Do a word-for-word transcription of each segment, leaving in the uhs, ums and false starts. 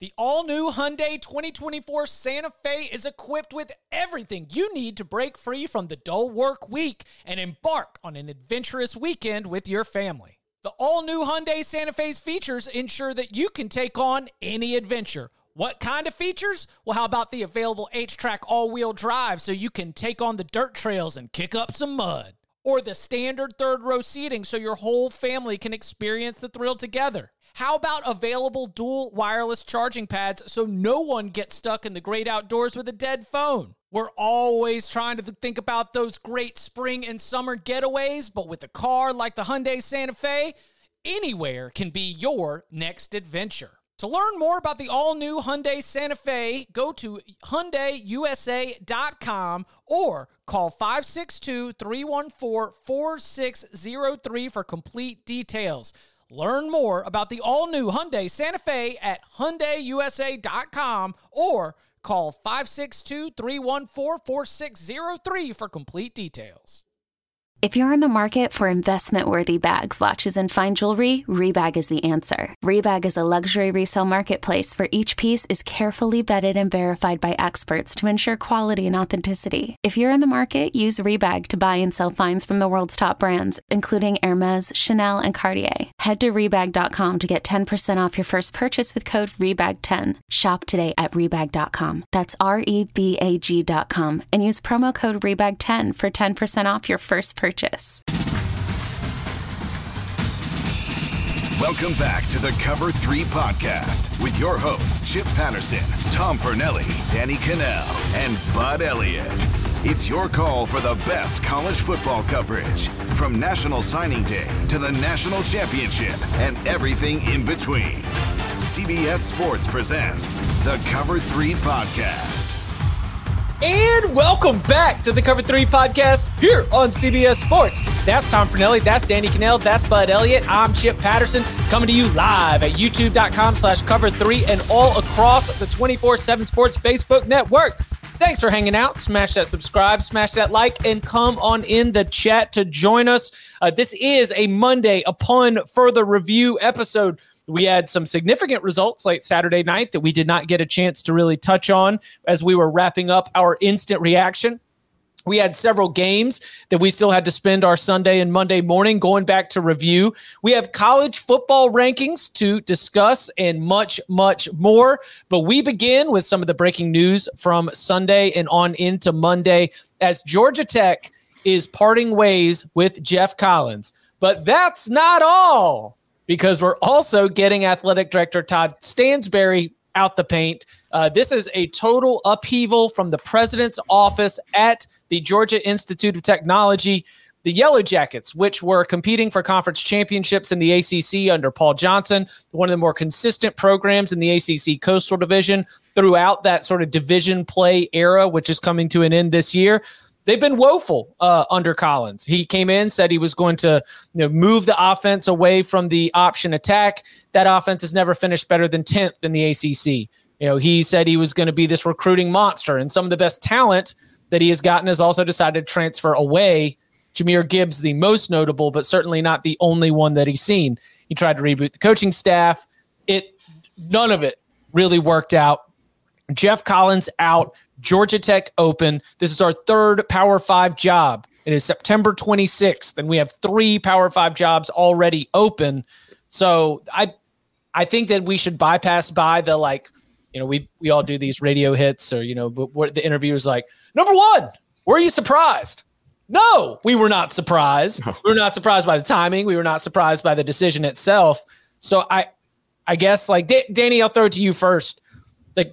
The all-new Hyundai twenty twenty-four Santa Fe is equipped with everything you need to break free from the dull work week and embark on an adventurous weekend with your family. The all-new Hyundai Santa Fe's features ensure that you can take on any adventure. What kind of features? Well, how about the available H-Track all-wheel drive so you can take on the dirt trails and kick up some mud? Or the standard third-row seating so your whole family can experience the thrill together? How about available dual wireless charging pads so no one gets stuck in the great outdoors with a dead phone? We're always trying to think about those great spring and summer getaways, but with a car like the Hyundai Santa Fe, anywhere can be your next adventure. To learn more about the all-new Hyundai Santa Fe, go to Hyundai U S A dot com or call five six two, three one four, four six zero three for complete details. Learn more about the all-new Hyundai Santa Fe at Hyundai U S A dot com or call five six two, three one four, four six zero three for complete details. If you're in the market for investment-worthy bags, watches, and fine jewelry, Rebag is the answer. Rebag is a luxury resale marketplace where each piece is carefully vetted and verified by experts to ensure quality and authenticity. If you're in the market, use Rebag to buy and sell finds from the world's top brands, including Hermes, Chanel, and Cartier. Head to Rebag dot com to get ten percent off your first purchase with code rebag ten. Shop today at Rebag dot com. That's R E B A G dot com and use promo code rebag ten for ten percent off your first purchase. Welcome back to the Cover three Podcast with your hosts, Chip Patterson, Tom Fornelli, Danny Cannell, and Bud Elliott. It's your call for the best college football coverage, from National Signing Day to the National Championship and everything in between. C B S Sports presents the Cover three Podcast. And welcome back to the Cover three Podcast here on C B S Sports. That's Tom Fornelli, that's Danny Cannell, that's Bud Elliott. I'm Chip Patterson, coming to you live at youtube dot com slash cover three and all across the twenty-four seven Sports Facebook network. Thanks for hanging out. Smash that subscribe, smash that like, and come on in the chat to join us. Uh, this is a Monday upon further review episode. We had some significant results late Saturday night that we did not get a chance to really touch on as we were wrapping up our instant reaction. We had several games that we still had to spend our Sunday and Monday morning going back to review. We have college football rankings to discuss and much, much more. But we begin with some of the breaking news from Sunday and on into Monday as Georgia Tech is parting ways with Geoff Collins. But that's not all, because we're also getting athletic director Todd Stansbury out the paint. Uh, this is a total upheaval from the president's office at the Georgia Institute of Technology. The Yellow Jackets, which were competing for conference championships in the A C C under Paul Johnson, one of the more consistent programs in the A C C Coastal Division throughout that sort of division play era, which is coming to an end this year. They've been woeful uh, under Collins. He came in, said he was going to you know, move the offense away from the option attack. That offense has never finished better than tenth in the A C C. You know, he said he was going to be this recruiting monster, and some of the best talent that he has gotten has also decided to transfer away. Jahmyr Gibbs, the most notable, but certainly not the only one that he's seen. He tried to reboot the coaching staff. It none of it really worked out. Geoff Collins out. Georgia Tech open. This is our third Power Five job. It is September twenty-sixth, and we have three Power Five jobs already open. So I, I think that we should bypass by the like, you know, we we all do these radio hits, or you know, what the interview is like. Number one, were you surprised? No, we were not surprised. We were not surprised by the timing. We were not surprised by the decision itself. So I, I guess like D- Danny, I'll throw it to you first. Like,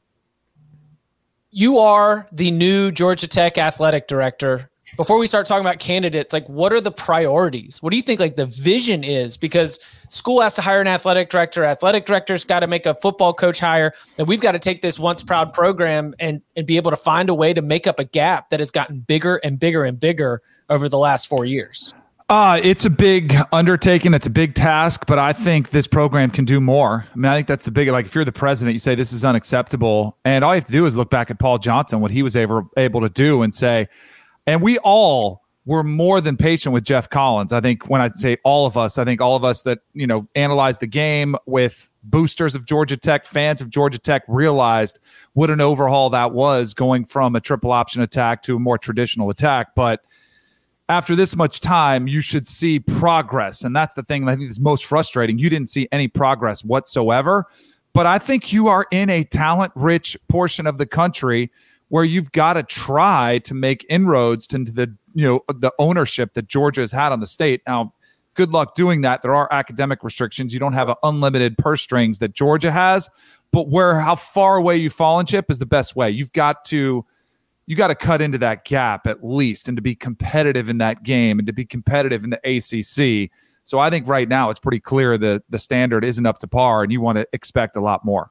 you are the new Georgia Tech athletic director. Before we start talking about candidates, like, what are the priorities? What do you think like the vision is? Because school has to hire an athletic director. Athletic director's got to make a football coach hire. And we've got to take this once proud program and, and be able to find a way to make up a gap that has gotten bigger and bigger and bigger over the last four years. Uh, it's a big undertaking. It's a big task, but I think this program can do more. I mean, I think that's the big, like if you're the president, you say this is unacceptable. And all you have to do is look back at Paul Johnson, what he was able, able to do and say, and we all we're more than patient with Jeff Collins. I think when I say all of us, I think all of us that, you know, analyze the game with boosters of Georgia Tech, fans of Georgia Tech, realized what an overhaul that was, going from a triple option attack to a more traditional attack. But after this much time, you should see progress. And that's the thing that I think is most frustrating. You didn't see any progress whatsoever. But I think you are in a talent-rich portion of the country where you've got to try to make inroads into the, you know, the ownership that Georgia has had on the state. Now, good luck doing that. There are academic restrictions. You don't have an unlimited purse strings that Georgia has, but where how far away you fall in, Chip, is the best way. You've got to you got to cut into that gap at least, and to be competitive in that game and to be competitive in the A C C. So I think right now it's pretty clear that the standard isn't up to par, and you want to expect a lot more.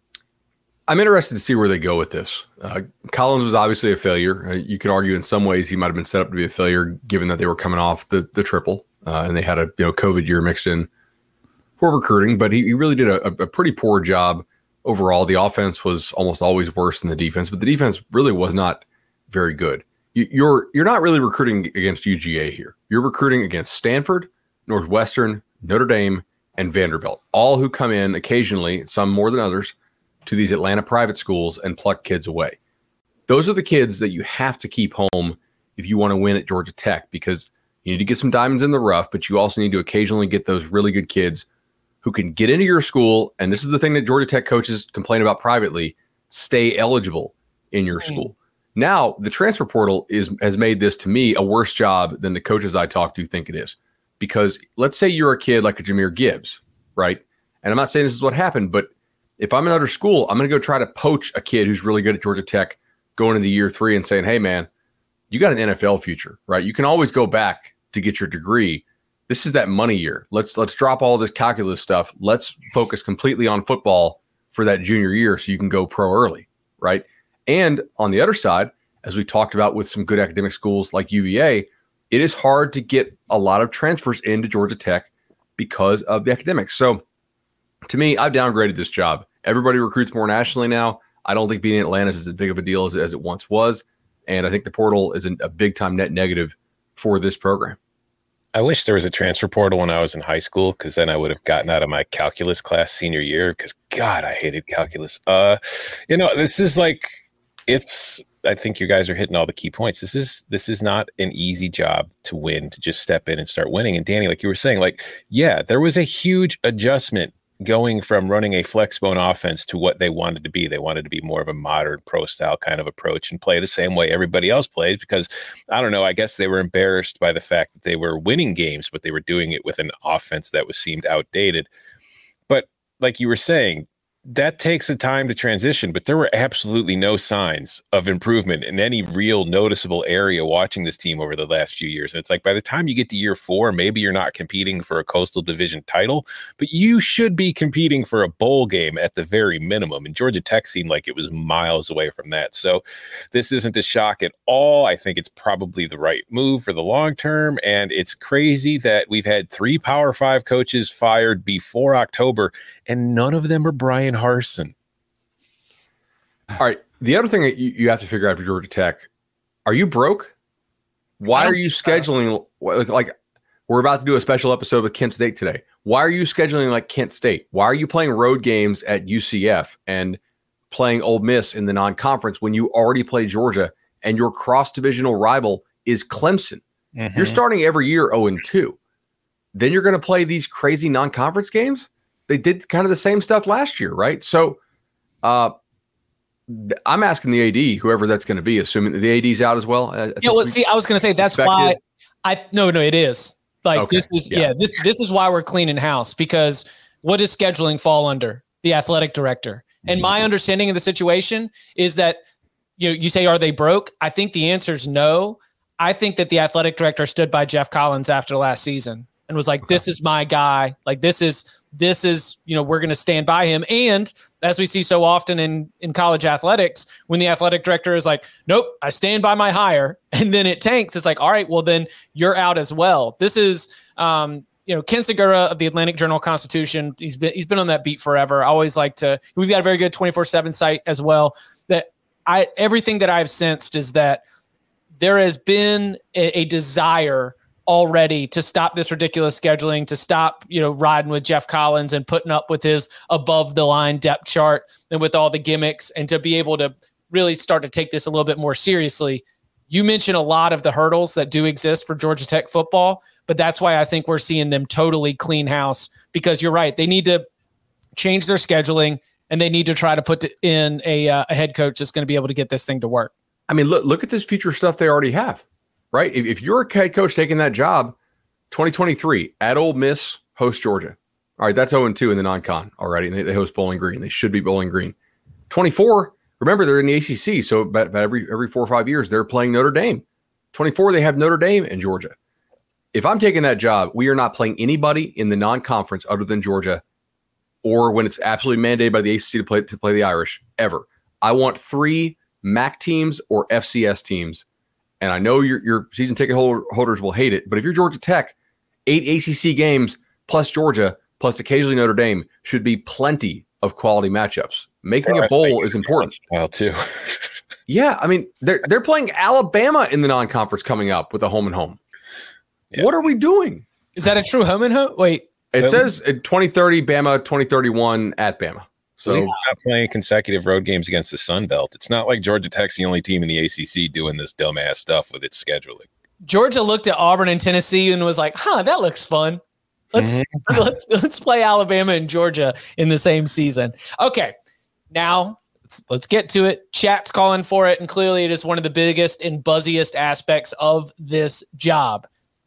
I'm interested to see where they go with this. Uh, Collins was obviously a failure. Uh, you could argue in some ways he might have been set up to be a failure, given that they were coming off the the triple uh, and they had a you know COVID year mixed in for recruiting. But he, he really did a, a pretty poor job overall. The offense was almost always worse than the defense, but the defense really was not very good. You, you're you're not really recruiting against U G A here. You're recruiting against Stanford, Northwestern, Notre Dame, and Vanderbilt, all who come in occasionally, some more than others, to these Atlanta private schools and pluck kids away. Those are the kids that you have to keep home if you want to win at Georgia Tech, because you need to get some diamonds in the rough, but you also need to occasionally get those really good kids who can get into your school. And this is the thing that Georgia Tech coaches complain about privately: stay eligible in your school. Now, the transfer portal is has made this, to me, a worse job than the coaches I talk to think it is. Because let's say you're a kid like a Jahmyr Gibbs, right? And I'm not saying this is what happened, but if I'm another school, I'm going to go try to poach a kid who's really good at Georgia Tech going into year three and saying, hey, man, you got an N F L future, right? You can always go back to get your degree. This is that money year. Let's let's drop all this calculus stuff. Let's focus completely on football for that junior year so you can go pro early, right? And on the other side, as we talked about with some good academic schools like U V A, it is hard to get a lot of transfers into Georgia Tech because of the academics. So to me, I've downgraded this job. Everybody recruits more nationally now. I don't think being in Atlanta is as big of a deal as, as it once was. And I think the portal is an, a big-time net negative for this program. I wish there was a transfer portal when I was in high school, because then I would have gotten out of my calculus class senior year, because, God, I hated calculus. Uh, you know, this is like – it's – I think you guys are hitting all the key points. This is this is not an easy job to win, to just step in and start winning. And Danny, like you were saying, like, yeah, there was a huge adjustment going from running a flexbone offense to what they wanted to be. They wanted to be more of a modern pro style kind of approach and play the same way everybody else plays, because I don't know, I guess they were embarrassed by the fact that they were winning games, but they were doing it with an offense that was seemed outdated. But like you were saying, that takes a time to transition, but there were absolutely no signs of improvement in any real noticeable area watching this team over the last few years. And it's like, by the time you get to year four, maybe you're not competing for a Coastal Division title, but you should be competing for a bowl game at the very minimum. And Georgia Tech seemed like it was miles away from that. So this isn't a shock at all. I think it's probably the right move for the long term. And it's crazy that we've had three Power Five coaches fired before October, and none of them are Brian Harsin. All right. The other thing that you, you have to figure out for Georgia Tech, are you broke? Why are you scheduling like, like we're about to do a special episode with Kent State today? Why are you scheduling like Kent State? Why are you playing road games at U C F and playing Ole Miss in the non-conference when you already play Georgia and your cross-divisional rival is Clemson? Mm-hmm. You're starting every year oh and two. Then you're going to play these crazy non-conference games? They did kind of the same stuff last year, right? So uh, I'm asking the A D, whoever that's going to be, assuming that the A D's out as well. I yeah, well, see, I was going to say that's expected. why I no, no, it is. Like okay. this is yeah, yeah this, this is why we're cleaning house, because what does scheduling fall under? The athletic director. And mm-hmm. my understanding of the situation is that you know, you say, are they broke? I think the answer is no. I think that the athletic director stood by Jeff Collins after last season and was like, okay. this is my guy. Like this is This is, you know, we're going to stand by him. And as we see so often in, in college athletics, when the athletic director is like, nope, I stand by my hire, and then it tanks, it's like, all right, well, then you're out as well. This is, um, you know, Ken Segura of the Atlantic Journal-Constitution. He's been, he's been on that beat forever. I always like to, we've got a very good twenty-four seven site as well, that I, everything that I've sensed is that there has been a, a desire already to stop this ridiculous scheduling, to stop, you know, riding with Jeff Collins and putting up with his above the line depth chart and with all the gimmicks, and to be able to really start to take this a little bit more seriously. You mentioned a lot of the hurdles that do exist for Georgia Tech football, but that's why I think we're seeing them totally clean house, because you're right. They need to change their scheduling, and they need to try to put in a, uh, a head coach that's going to be able to get this thing to work. I mean, look, look at this future stuff they already have, right? If, if you're a head coach taking that job, twenty twenty-three at Ole Miss, host Georgia. All right, that's oh and two in the non-con already, and they, they host Bowling Green. They should be Bowling Green. twenty-four, remember, they're in the A C C, so about, about every every four or five years, they're playing Notre Dame. twenty-four, they have Notre Dame and Georgia. If I'm taking that job, we are not playing anybody in the non-conference other than Georgia, or when it's absolutely mandated by the A C C to play to play the Irish, ever. I want three M A C teams or F C S teams, and I know your, your season ticket holder, holders will hate it, but if you're Georgia Tech, eight A C C games plus Georgia plus occasionally Notre Dame should be plenty of quality matchups. Making a bowl is important. Well, too. Yeah, I mean, they're they're playing Alabama in the non-conference coming up with a home and home. Yeah. What are we doing? Is that a true home and home? Wait. It um, says twenty thirty Bama, twenty thirty-one at Bama. So he's not playing consecutive road games against the Sun Belt. It's not like Georgia Tech's the only team in the A C C doing this dumbass stuff with its scheduling. Georgia looked at Auburn and Tennessee and was like, huh, that looks fun. Let's mm-hmm. let's let's play Alabama and Georgia in the same season. Okay, now let's let's get to it. Chat's calling for it, and clearly it is one of the biggest and buzziest aspects of this job,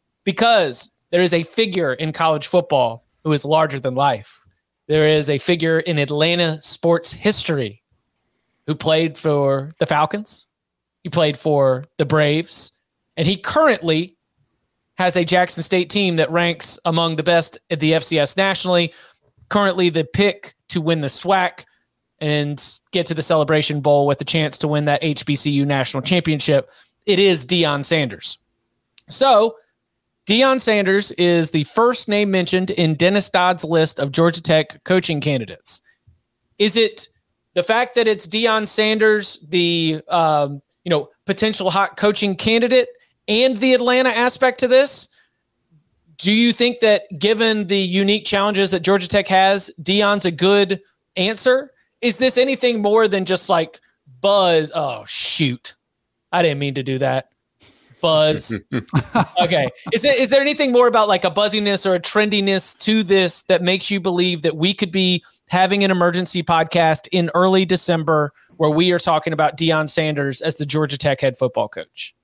because there is a figure in college football who is larger than life. There is a figure in Atlanta sports history who played for the Falcons. He played for the Braves, and he currently has a Jackson State team that ranks among the best at the F C S nationally, currently the pick to win the SWAC and get to the Celebration Bowl with the chance to win that H B C U national championship. It is Deion Sanders. So Deion Sanders is the first name mentioned in Dennis Dodd's list of Georgia Tech coaching candidates. Is it the fact that it's Deion Sanders, the um, you know potential hot coaching candidate, and the Atlanta aspect to this? Do you think that given the unique challenges that Georgia Tech has, Deion's a good answer? Is this anything more than just like buzz? Oh, shoot. I didn't mean to do that. Buzz. Okay. Is it, is there anything more about like a buzziness or a trendiness to this that makes you believe that we could be having an emergency podcast in early December where we are talking about Deion Sanders as the Georgia Tech head football coach?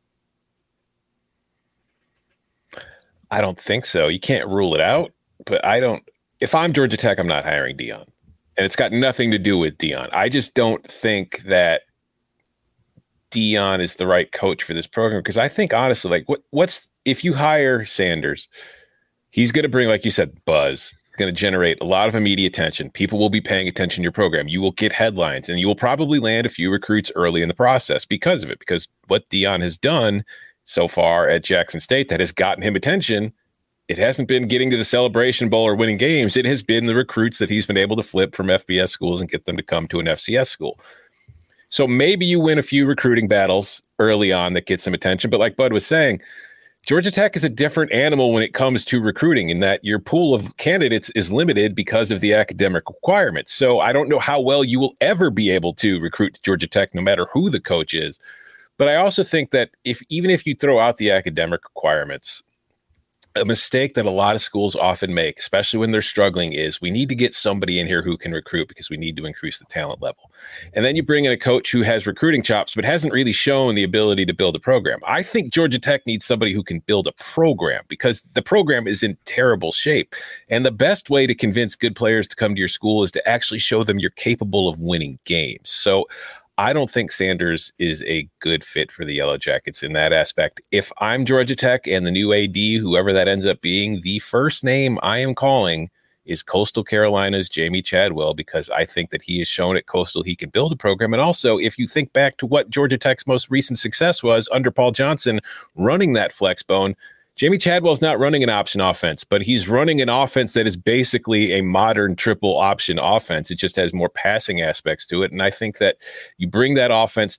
I don't think so. You can't rule it out, but I don't. If I'm Georgia Tech, I'm not hiring Deion, and it's got nothing to do with Deion. I just don't think that Deion is the right coach for this program, because I think honestly, like what what's if you hire Sanders, he's going to bring, like you said, buzz. Going to generate a lot of immediate attention. People will be paying attention to your program. You will get headlines, and you will probably land a few recruits early in the process because of it. Because what Deion has done so far at Jackson State that has gotten him attention, it hasn't been getting to the Celebration Bowl or winning games. It has been the recruits that he's been able to flip from F B S schools and get them to come to an F C S school. So maybe you win a few recruiting battles early on that get some attention. But like Bud was saying, Georgia Tech is a different animal when it comes to recruiting, in that your pool of candidates is limited because of the academic requirements. So I don't know how well you will ever be able to recruit to Georgia Tech, no matter who the coach is. But I also think that if even if you throw out the academic requirements, a mistake that a lot of schools often make, especially when they're struggling, is we need to get somebody in here who can recruit because we need to increase the talent level. And then you bring in a coach who has recruiting chops but hasn't really shown the ability to build a program. I think Georgia Tech needs somebody who can build a program, because the program is in terrible shape. And the best way to convince good players to come to your school is to actually show them you're capable of winning games. So I don't think Sanders is a good fit for the Yellow Jackets in that aspect. If I'm Georgia Tech and the new A D, whoever that ends up being, the first name I am calling is Coastal Carolina's Jamie Chadwell, because I think that he has shown at Coastal he can build a program. And also, if you think back to what Georgia Tech's most recent success was under Paul Johnson running that flex bone, Jamie Chadwell's not running an option offense, but he's running an offense that is basically a modern triple option offense. It just has more passing aspects to it. And I think that you bring that offense to it,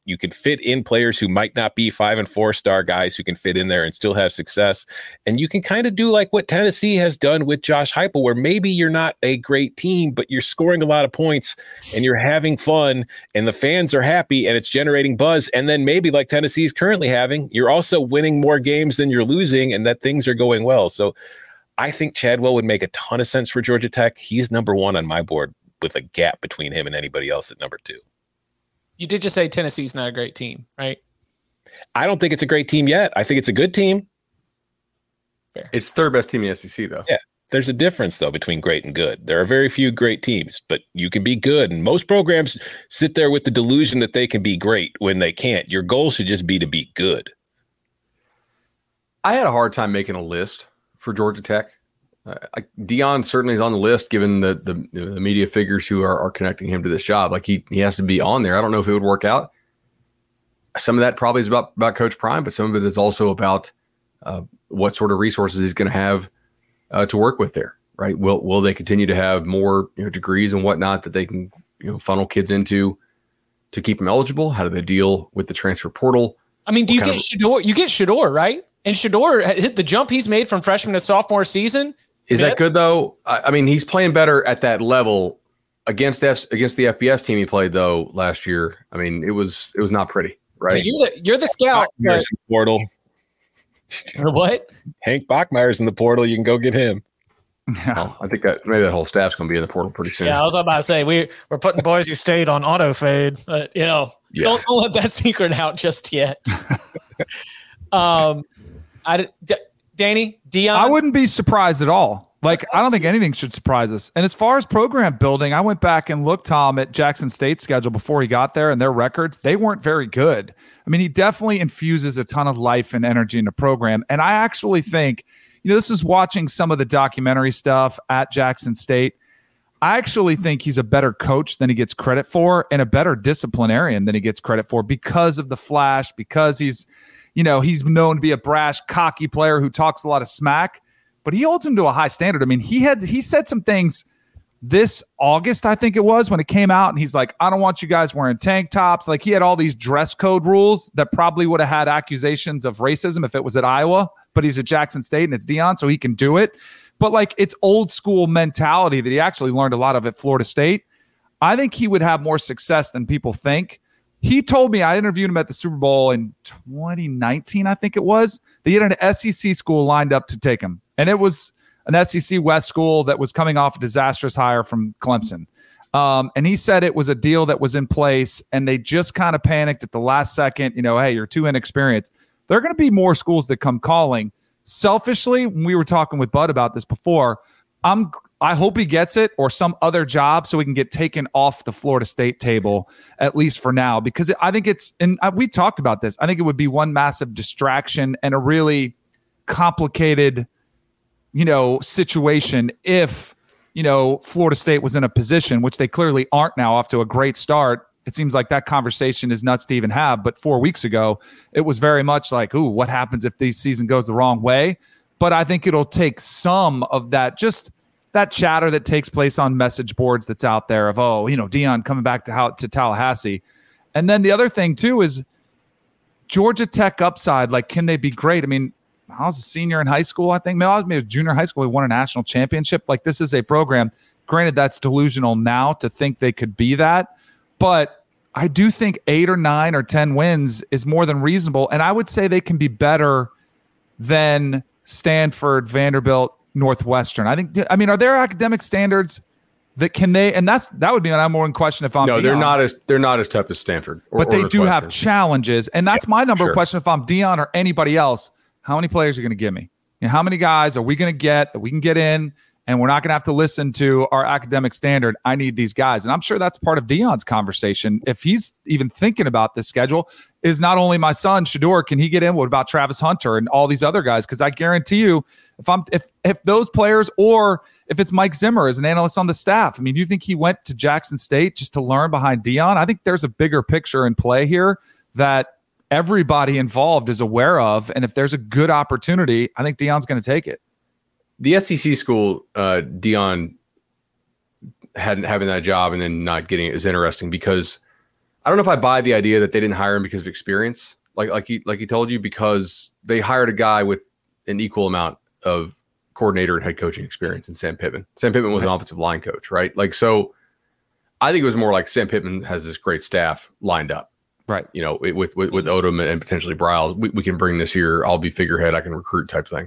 You can fit in players who might not be five and four star guys who can fit in there and still have success. And you can kind of do like what Tennessee has done with Josh Heupel, where maybe you're not a great team, but you're scoring a lot of points and you're having fun and the fans are happy and it's generating buzz. And then maybe like Tennessee is currently having, you're also winning more games than you're losing and that things are going well. So I think Chadwell would make a ton of sense for Georgia Tech. He's number one on my board with a gap between him and anybody else at number two. You did just say Tennessee's not a great team, right? I don't think it's a great team yet. I think it's a good team. Fair. It's third best team in the S E C, though. Yeah. There's a difference, though, between great and good. There are very few great teams, but you can be good. And most programs sit there with the delusion that they can be great when they can't. Your goal should just be to be good. I had a hard time making a list for Georgia Tech. Uh, like Deion certainly is on the list, given the the, the media figures who are, are connecting him to this job. Like he he has to be on there. I don't know if it would work out. Some of that probably is about, about Coach Prime, but some of it is also about uh, what sort of resources he's going to have uh, to work with there. Right? Will will they continue to have more you know, degrees and whatnot that they can you know funnel kids into to keep them eligible? How do they deal with the transfer portal? I mean, do what you get Shedeur? You get Shedeur, right? And Shedeur hit the jump he's made from freshman to sophomore season. Is that good though? I, I mean, he's playing better at that level against F, against the F B S team he played though last year. I mean, it was it was not pretty, right? You're the you're the scout. Bachmeier's in the portal. What? Hank Bachmeier's in the portal. You can go get him. Well, I think that maybe that whole staff's going to be in the portal pretty soon. Yeah, I was about to say we we're putting Boise State on auto fade, but you know, yeah. don't, don't let that secret out just yet. um, I D- Danny Deion. I wouldn't be surprised at all. Like, I don't think anything should surprise us. And as far as program building, I went back and looked, Tom, at Jackson State's schedule before he got there, and their records, they weren't very good. I mean, he definitely infuses a ton of life and energy in the program. And I actually think, you know, this is watching some of the documentary stuff at Jackson State. I actually think he's a better coach than he gets credit for and a better disciplinarian than he gets credit for because of the flash, because he's, you know, he's known to be a brash, cocky player who talks a lot of smack, but he holds him to a high standard. I mean, he had he said some things this August, I think it was, when it came out, and he's like, I don't want you guys wearing tank tops. Like, he had all these dress code rules that probably would have had accusations of racism if it was at Iowa, but he's at Jackson State and it's Deion, so he can do it. But like, it's old school mentality that he actually learned a lot of at Florida State. I think he would have more success than people think. He told me, I interviewed him at the Super Bowl in twenty nineteen, I think it was. They had an S E C school lined up to take him. And it was an S E C West school that was coming off a disastrous hire from Clemson. Um, and he said it was a deal that was in place, and they just kind of panicked at the last second. You know, hey, you're too inexperienced. There are going to be more schools that come calling. Selfishly, when we were talking with Bud about this before, I'm I hope he gets it or some other job so we can get taken off the Florida State table, at least for now, because I think it's, and we talked about this, I think it would be one massive distraction and a really complicated, you know, situation if, you know, Florida State was in a position, which they clearly aren't now, off to a great start. It seems like that conversation is nuts to even have. But four weeks ago, it was very much like, ooh, what happens if the season goes the wrong way? But I think it'll take some of that, just that chatter that takes place on message boards that's out there of, oh, you know, Deion coming back to, how, to Tallahassee. And then the other thing, too, is Georgia Tech upside. Like, can they be great? I mean, I was a senior in high school, I think. Maybe I was maybe a junior high school. We won a national championship. Like, this is a program. Granted, that's delusional now to think they could be that. But I do think eight or nine or ten wins is more than reasonable. And I would say they can be better than Stanford, Vanderbilt, Northwestern. I think, I mean, are there academic standards that can they, and that's, that would be my number one question if I'm No, Deion. they're not as, they're not as tough as Stanford. Or, but they or do have challenges. And that's yeah, my number sure. one question if I'm Deion or anybody else. How many players are you going to give me? You know, how many guys are we going to get that we can get in and we're not going to have to listen to our academic standard? I need these guys. And I'm sure that's part of Deion's conversation. If he's even thinking about this schedule, is not only my son, Shedeur, can he get in? What about Travis Hunter and all these other guys? Because I guarantee you, if I'm if if those players, or if it's Mike Zimmer as an analyst on the staff, I mean, do you think he went to Jackson State just to learn behind Deion? I think there's a bigger picture in play here that everybody involved is aware of. And if there's a good opportunity, I think Deion's going to take it. The S E C school, uh, Deion hadn't having that job and then not getting it is interesting because I don't know if I buy the idea that they didn't hire him because of experience. Like like he like he told you, because they hired a guy with an equal amount of coordinator and head coaching experience in Sam Pittman. Sam Pittman was right. an offensive line coach, right? Like, so I think it was more like Sam Pittman has this great staff lined up. Right. You know, with with, with Odom and potentially Briles, we, we can bring this here. I'll be figurehead. I can recruit type thing.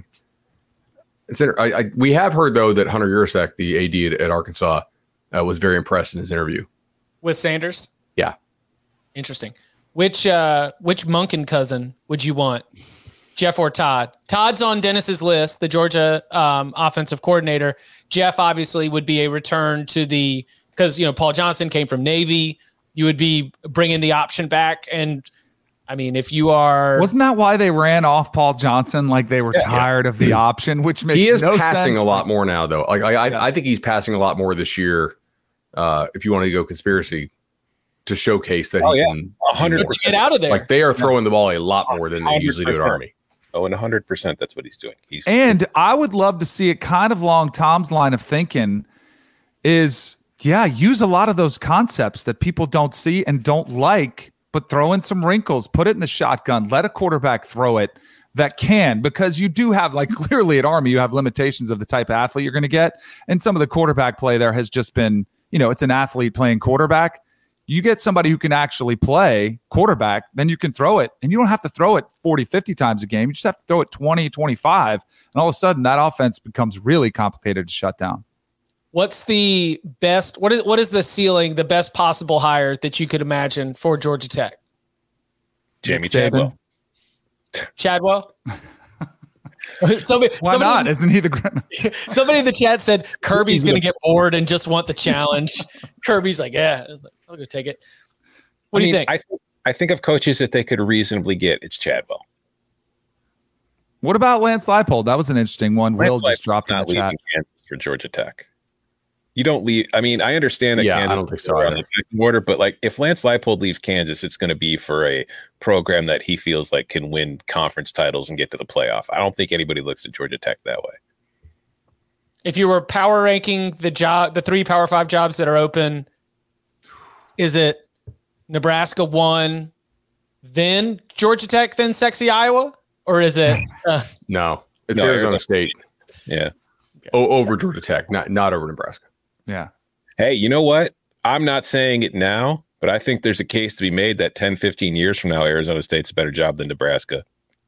It's I, I, we have heard, though, that Hunter Yurachek, the A D at, at Arkansas, uh, was very impressed in his interview. With Sanders? Yeah. Interesting. Which uh, which Monken cousin would you want, Jeff or Todd? Todd's on Dennis's list, the Georgia um, offensive coordinator. Jeff obviously would be a return to the – because, you know, Paul Johnson came from Navy. You would be bringing the option back. And, I mean, if you are – Wasn't that why they ran off Paul Johnson? Like they were yeah, tired yeah. of the option, which makes He is no passing sense. a lot more now, though. Like I, yes. I, I think he's passing a lot more this year, uh, if you want to go conspiracy, to showcase that oh, he yeah. can one hundred percent. Get out of there. Like they are throwing the ball a lot more than they usually do at Army. Oh, and one hundred percent that's what he's doing. He's And he's, I would love to see it kind of along Tom's line of thinking is, yeah, use a lot of those concepts that people don't see and don't like, but throw in some wrinkles, put it in the shotgun, let a quarterback throw it that can, because you do have, like clearly at Army, you have limitations of the type of athlete you're going to get. And some of the quarterback play there has just been, you know, it's an athlete playing quarterback. You get somebody who can actually play quarterback, then you can throw it. And you don't have to throw it forty, fifty times a game. You just have to throw it twenty, twenty-five. And all of a sudden, that offense becomes really complicated to shut down. What's the best – what is what is the ceiling, the best possible hire that you could imagine for Georgia Tech? Jamie Chadwell. Chadwell? somebody, Why somebody, not? Isn't he the – Somebody in the chat said Kirby's going to get bored and just want the challenge. Kirby's like, yeah. I'll go take it. What I do mean, you think? I, th- I think of coaches that they could reasonably get, it's Chadwell. What about Lance Leipold? That was an interesting one. Lance Will just dropped in not the chat. leaving Kansas for Georgia Tech. You don't leave. I mean, I understand that Yeah, I Kansas don't think is so on either. the pecking order, but like if Lance Leipold leaves Kansas, it's going to be for a program that he feels like can win conference titles and get to the playoff. I don't think anybody looks at Georgia Tech that way. If you were power ranking the job, the three Power Five jobs that are open, is it Nebraska one, then Georgia Tech, then sexy Iowa, or is it? Uh, No, it's No, Arizona, Arizona State. Yeah. O- over Georgia Tech, not not over Nebraska. Yeah. Hey, you know what? I'm not saying it now, but I think there's a case to be made that ten, fifteen years from now, Arizona State's a better job than Nebraska.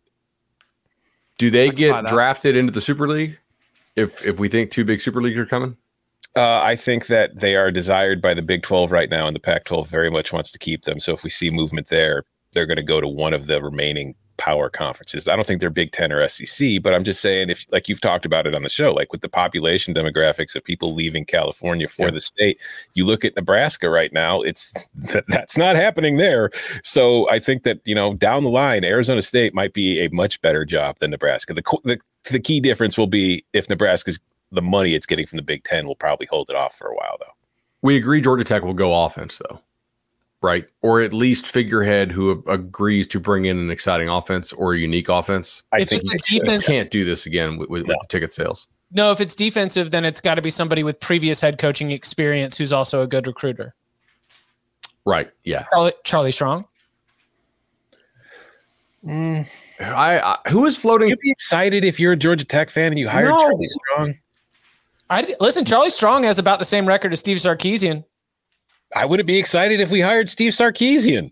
Do they buy get that. drafted into the Super League if if we think two big Super Leagues are coming? Uh, I think that they are desired by the Big twelve right now, and the Pac twelve very much wants to keep them. So if we see movement there, they're going to go to one of the remaining power conferences. I don't think they're Big Ten or S E C, but I'm just saying, if like you've talked about it on the show, like with the population demographics of people leaving California for Yeah. the state, you look at Nebraska right now, it's that's not happening there. So I think that, you know, down the line, Arizona State might be a much better job than Nebraska. The the, the key difference will be if Nebraska's the money it's getting from the Big Ten will probably hold it off for a while, though. We agree Georgia Tech will go offense, though, right? Or at least figurehead who a- agrees to bring in an exciting offense or a unique offense. I if think it's a they should. defense, Can't do this again with, with, No. with the ticket sales. no. If it's defensive, then it's got to be somebody with previous head coaching experience who's also a good recruiter. Right. Yeah. Charlie, Charlie Strong. Mm. I, I who is floating? You'd be excited if you're a Georgia Tech fan and you hired No. Charlie Strong. I listen. Charlie Strong has about the same record as Steve Sarkisian. I wouldn't be excited if we hired Steve Sarkisian.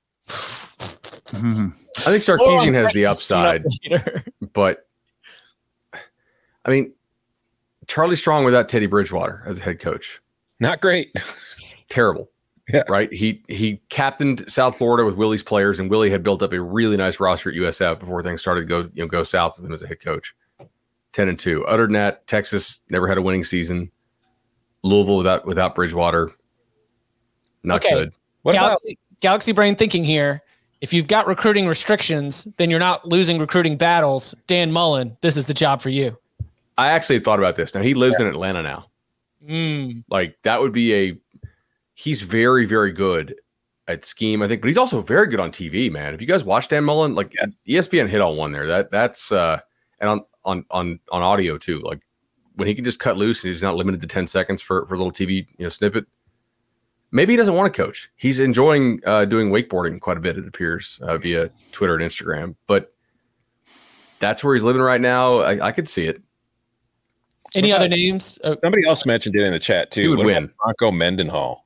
Mhm. I think Sarkisian has the upside, Later. but I mean, Charlie Strong without Teddy Bridgewater as a head coach, Not great. terrible. Yeah. Right. He he captained South Florida with Willie's players, and Willie had built up a really nice roster at U S F before things started to go you know go south with him as a head coach. Ten and two. Other than that, Texas never had a winning season. Louisville without without Bridgewater, not Okay. good. What Galaxy, Galaxy brain thinking here. If you've got recruiting restrictions, then you're not losing recruiting battles. Dan Mullen, this is the job for you. I actually thought about this. Now he lives in Atlanta now. Mm. Like that would be a. He's very very good at scheme, I think, but he's also very good on T V. Man, if you guys watch Dan Mullen, like Yes. E S P N hit on one there. That that's uh, and on on on on audio too. Like when he can just cut loose and he's not limited to ten seconds for for a little T V you know snippet. maybe he doesn't want to coach. He's enjoying uh, doing wakeboarding quite a bit, it appears, uh, via Twitter and Instagram. But that's where he's living right now. I, I could see it. Any other names? Oh. Somebody else mentioned it in the chat too. He would what win. Bronco Mendenhall.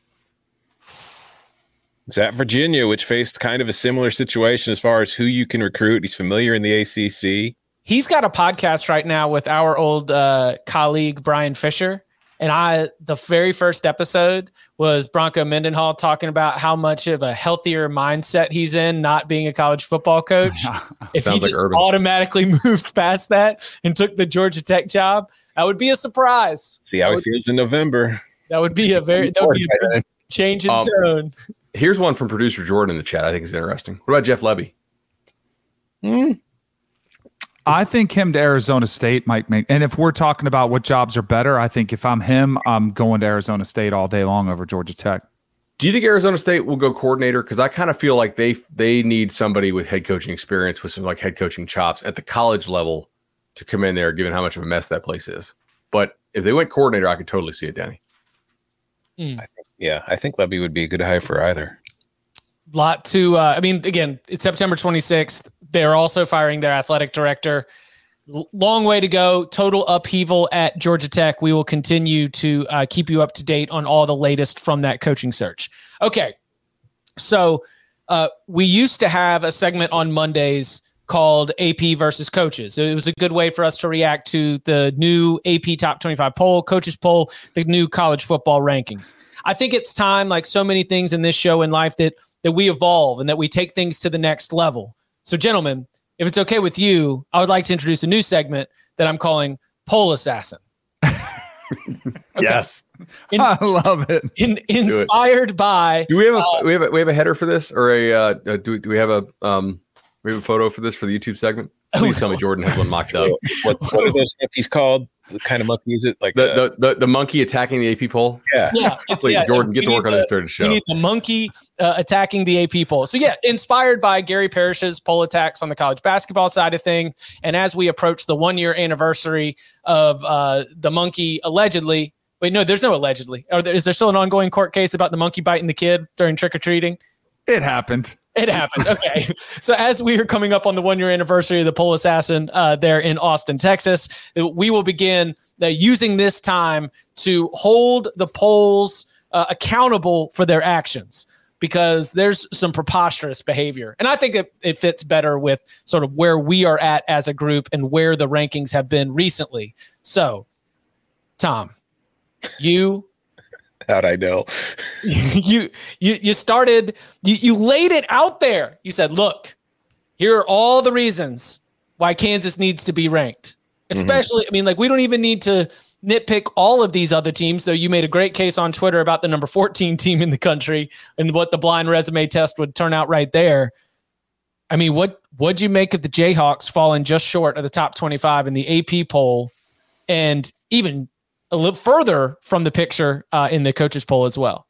He's at Virginia, which faced kind of a similar situation as far as who you can recruit. He's familiar in the A C C. He's got a podcast right now with our old uh, colleague, Brian Fisher. And I, the very first episode was Bronco Mendenhall talking about how much of a healthier mindset he's in, not being a college football coach. If he like just Urban. automatically moved past that and took the Georgia Tech job, that would be a surprise. See how that he would, feels in November. That would be a very, that would be a big change in Um, tone. Here's one from producer Jordan in the chat I think is interesting. What about Jeff Lebby? Mm. I think him to Arizona State might make, and if we're talking about what jobs are better, I think if I'm him, I'm going to Arizona State all day long over Georgia Tech. Do you think Arizona State will go coordinator? Because I kind of feel like they they need somebody with head coaching experience, with some like head coaching chops at the college level to come in there, given how much of a mess that place is. But if they went coordinator, I could totally see it, Danny. Mm. I think, yeah, I think Lebby would be a good hire for either. Lot to, uh, I mean, again, it's September twenty-sixth. They're also firing their athletic director. L- long way to go. Total upheaval at Georgia Tech. We will continue to uh, keep you up to date on all the latest from that coaching search. Okay. So uh, we used to have a segment on Mondays called A P versus coaches. It was a good way for us to react to the new A P top twenty-five poll, coaches poll, the new college football rankings. I think it's time, like so many things in this show in life, that that we evolve and that we take things to the next level. So, gentlemen, if it's okay with you, I would like to introduce a new segment that I'm calling Poll Assassin. Okay. Yes. In, I love it. in, inspired by. Do we have a uh, we have a we have a header for this, or a uh, uh, do we, do we have a um we have a photo for this for the YouTube segment? Please tell me Jordan has one mocked up. What, what are those monkeys called? What kind of monkey is it? Like The, uh, the the the monkey attacking the A P poll. yeah. Yeah, it's, Please, yeah, Jordan, get we to work need on the- this during the show. We need the monkey uh, attacking the A P poll. So yeah, inspired by Gary Parrish's poll attacks on the college basketball side of things. And as we approach the one year anniversary of uh, the monkey allegedly, wait, no, there's no allegedly. Or there, is there still an ongoing court case about the monkey biting the kid during trick-or-treating? It happened. It happened. Okay. So as we are coming up on the one year anniversary of the Poll Assassin uh, there in Austin, Texas, we will begin uh, using this time to hold the polls uh, accountable for their actions, because there's some preposterous behavior. And I think it, it fits better with sort of where we are at as a group and where the rankings have been recently. So, Tom, you... How'd I know? you you you started you, you laid it out there. You said, look, here are all the reasons why Kansas needs to be ranked. Especially, mm-hmm. I mean, like, we don't even need to nitpick all of these other teams, though you made a great case on Twitter about the number fourteen team in the country and what the blind resume test would turn out right there. I mean, what what'd you make of the Jayhawks falling just short of the top twenty-five in the A P poll, and even a little further from the picture uh, in the coaches poll as well?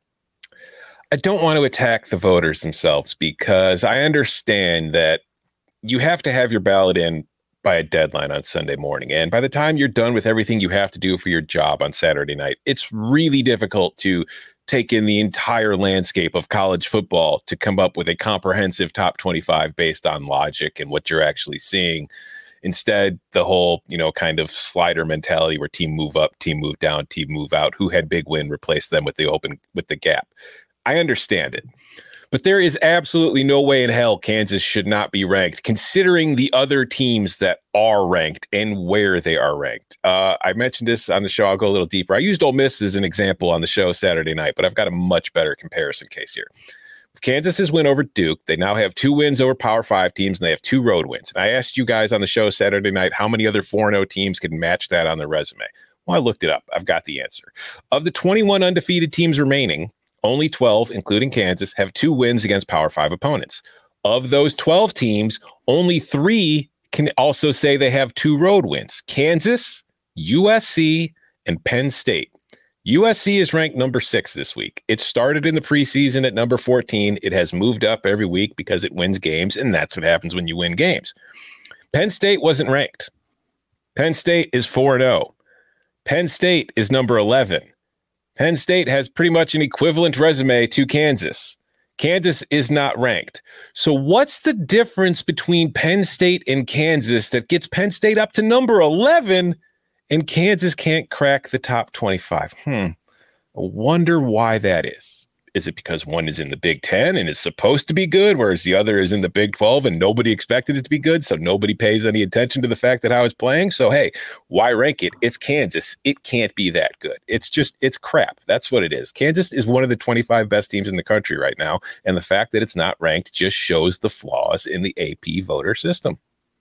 I don't want to attack the voters themselves, because I understand that you have to have your ballot in by a deadline on Sunday morning. And by the time you're done with everything you have to do for your job on Saturday night, it's really difficult to take in the entire landscape of college football to come up with a comprehensive top twenty-five based on logic and what you're actually seeing. Instead, the whole, you know, kind of slider mentality where team move up, team move down, team move out, who had big win, replace them with the open, with the gap. I understand it, but there is absolutely no way in hell Kansas should not be ranked, considering the other teams that are ranked and where they are ranked. Uh, I mentioned this on the show. I'll go a little deeper. I used Ole Miss as an example on the show Saturday night, but I've got a much better comparison case here. With Kansas's win over Duke, they now have two wins over Power Five teams, and they have two road wins. And I asked you guys on the show Saturday night how many other four and oh teams could match that on their resume. Well, I looked it up. I've got the answer. Of the twenty-one undefeated teams remaining, only twelve, including Kansas, have two wins against Power Five opponents. Of those twelve teams, only three can also say they have two road wins: Kansas, U S C, and Penn State. U S C is ranked number six this week. It started in the preseason at number fourteen. It has moved up every week because it wins games, and that's what happens when you win games. Penn State wasn't ranked. Penn State is four and oh. Penn State is number eleven. Penn State has pretty much an equivalent resume to Kansas. Kansas is not ranked. So what's the difference between Penn State and Kansas that gets Penn State up to number eleven and Kansas can't crack the top twenty-five? Hmm. I wonder why that is. Is it because one is in the Big Ten and is supposed to be good, whereas the other is in the Big twelve and nobody expected it to be good, so nobody pays any attention to the fact that how it's playing? So, hey, why rank it? It's Kansas. It can't be that good. It's just, it's crap. That's what it is. Kansas is one of the twenty-five best teams in the country right now, and the fact that it's not ranked just shows the flaws in the A P voter system.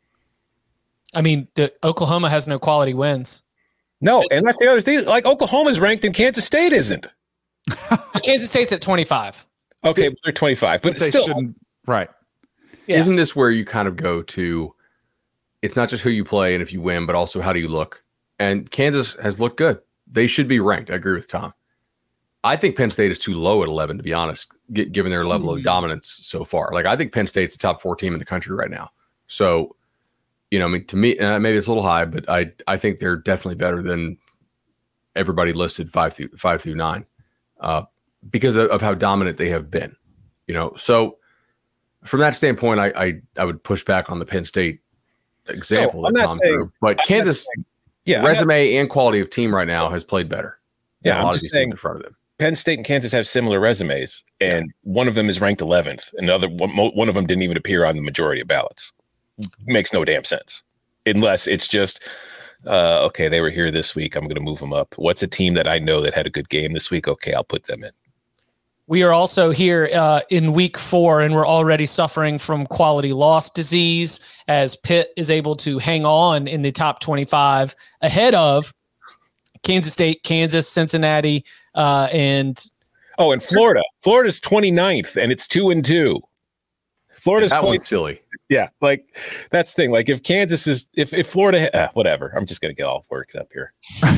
I mean, the, Oklahoma has no quality wins. No, and that's the other thing. Like, Oklahoma's ranked and Kansas State isn't. Kansas State's at twenty-five. Okay, but they're twenty-five, but, but they still. shouldn't. Right. Yeah. Isn't this where you kind of go to, it's not just who you play and if you win, but also how do you look? And Kansas has looked good. They should be ranked. I agree with Tom. I think Penn State is too low at eleven, to be honest, g- given their level mm-hmm. of dominance so far. Like, I think Penn State's the top four team in the country right now. So, you know, I mean, to me, uh, maybe it's a little high, but I I think they're definitely better than everybody listed five through five through nine. Uh, because of, of how dominant they have been, you know. So from that standpoint, I I, I would push back on the Penn State example no, that Tom saying, threw. But I'm Kansas, saying, yeah, resume and quality of team right now has played better. Yeah, I'm just saying in front of them. Penn State and Kansas have similar resumes, and yeah. one of them is ranked eleventh, and the other one, one of them didn't even appear on the majority of ballots. Makes no damn sense, unless it's just. Uh, okay, they were here this week. I'm going to move them up. What's a team that I know that had a good game this week? Okay, I'll put them in. We are also here uh, in week four, and we're already suffering from quality loss disease as Pitt is able to hang on in the top twenty-five ahead of Kansas State, Kansas, Cincinnati, uh, and oh, and Florida. Florida's twenty-ninth, and it's two and two. Florida's that played, one's silly. Yeah, like that's the thing. Like if Kansas is, if if Florida, uh, whatever. I'm just gonna get all worked up here.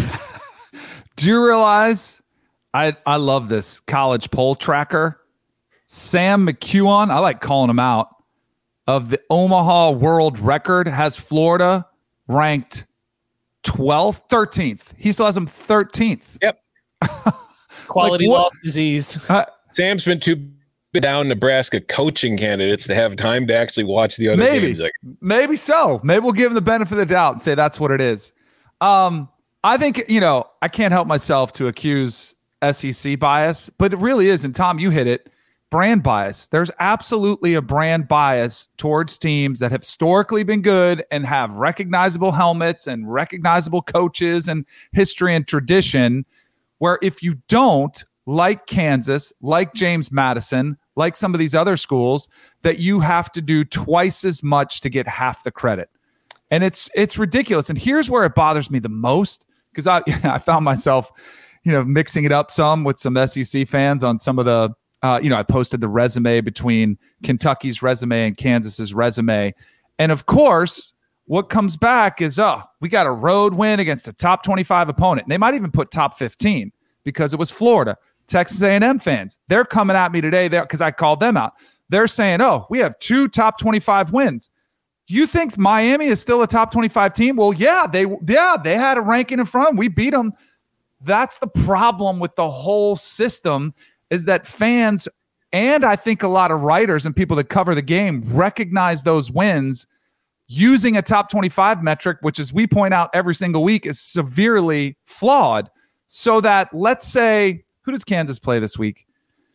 Do you realize? I I love this college poll tracker. Sam McKeon, I like calling him out. Of the Omaha world record, has Florida ranked twelfth, thirteenth. He still has them thirteenth. Yep. Quality like, loss disease. Uh, Sam's been too. Down Nebraska coaching candidates to have time to actually watch the other maybe, games. Like, maybe so. Maybe we'll give them the benefit of the doubt and say that's what it is. Um, I think, you know, I can't help myself to accuse S E C bias, but it really is. And Tom, you hit it. Brand bias. There's absolutely a brand bias towards teams that have historically been good and have recognizable helmets and recognizable coaches and history and tradition, where if you don't, like Kansas, like James Madison, like some of these other schools, that you have to do twice as much to get half the credit. And it's it's ridiculous. And here's where it bothers me the most, because I I found myself, you know, mixing it up some with some S E C fans on some of the, uh, you know, I posted the resume between Kentucky's resume and Kansas's resume. And of course, what comes back is, oh, we got a road win against a top twenty-five opponent. And they might even put top fifteen because it was Florida. Texas A and M fans, they're coming at me today there because I called them out. They're saying, oh, we have two top twenty-five wins. You think Miami is still a top twenty-five team? Well, yeah, they yeah, they had a ranking in front of them. We beat them. That's the problem with the whole system, is that fans, and I think a lot of writers and people that cover the game, recognize those wins using a top twenty-five metric, which, as we point out every single week, is severely flawed. So that, let's say, who does Kansas play this week?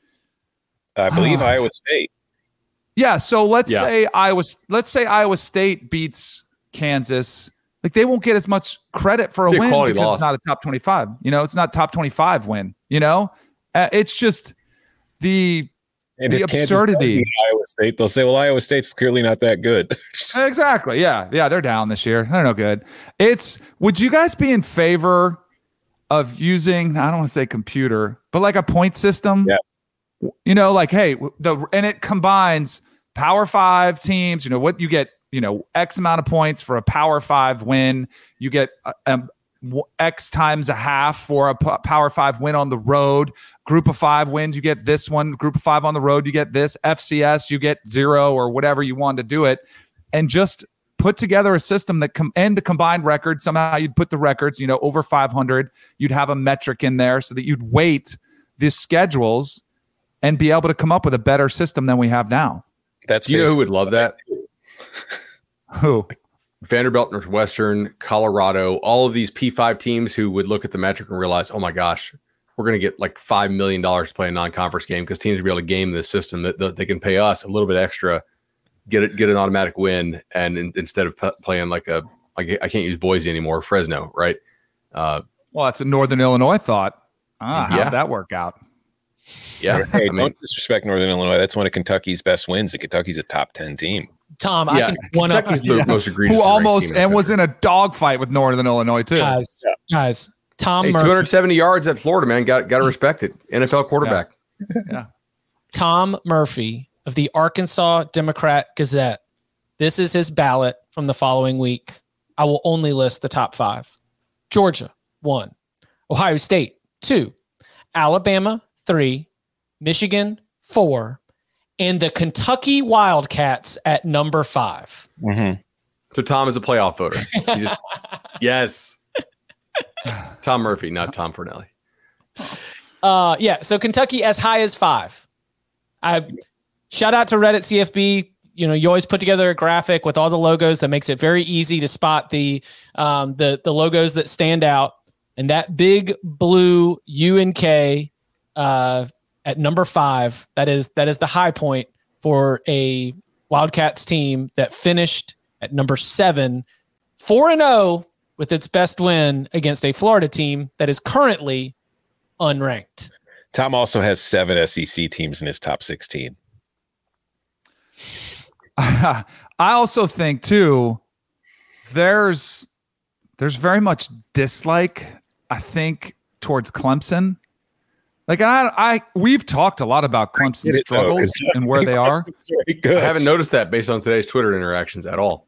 I believe Iowa State. Yeah, so let's yeah. say Iowa let's say Iowa State beats Kansas. Like, they won't get as much credit for a win because loss. It's not a top twenty-five. You know, it's not top twenty-five win. You know, uh, it's just the and the absurdity. Iowa State, they'll say, "Well, Iowa State's clearly not that good." Exactly. Yeah, yeah, they're down this year. They're no good. It's. Would you guys be in favor of using, I don't want to say computer, but like a point system? Yeah. You know, like, hey, the and it combines Power Five teams. You know what you get. You know, X amount of points for a Power Five win. You get um, X times a half for a p- Power Five win on the road. Group of five wins, you get this one. Group of five on the road, you get this. F C S, you get zero or whatever you want to do it. And just put together a system that com- and the combined record, somehow you'd put the records, you know, over five hundred, you'd have a metric in there so that you'd weight the schedules and be able to come up with a better system than we have now. That's Do you know who would love that? Who? Vanderbilt, Northwestern, Colorado, all of these P five teams who would look at the metric and realize, oh my gosh, we're going to get like five million dollars to play a non-conference game because teams will be able to game this system that, that they can pay us a little bit extra, get it, get an automatic win. And in, instead of p- playing like a, like I can't use Boise anymore, Fresno, right? Uh, well, that's what Northern Illinois thought. Ah, how'd yeah. that work out? Yeah. Hey, I mean, don't disrespect Northern Illinois. That's one of Kentucky's best wins. And Kentucky's a top ten team. Tom, I yeah, can one up Kentucky's the Yeah. most egregious. Who almost team in the and was country. in a dogfight with Northern Illinois too. guys. Guys, Tom Hey, Murphy. two hundred seventy yards at Florida, man. Got got to respect it. N F L quarterback. Yeah. Tom Murphy of the Arkansas Democrat Gazette. This is his ballot from the following week. I will only list the top five. Georgia, one. Ohio State, two. Alabama, three. Michigan, four. And the Kentucky Wildcats at number five. Mm-hmm. So Tom is a playoff voter. He just- yes. Tom Murphy, not Tom Fornelli. Uh, yeah, so Kentucky as high as five. I shout out to Reddit C F B. You know, you always put together a graphic with all the logos that makes it very easy to spot the um, the the logos that stand out. And that big blue U N K uh, at number five, that is that is the high point for a Wildcats team that finished at number seven, four and zero with its best win against a Florida team that is currently unranked. Tom also has seven S E C teams in his top sixteen. I also think too, there's there's very much dislike, I think, towards Clemson. Like I, I we've talked a lot about Clemson's it, though, struggles is that- and where they are, Clemson's very good. I haven't noticed that based on today's Twitter interactions at all.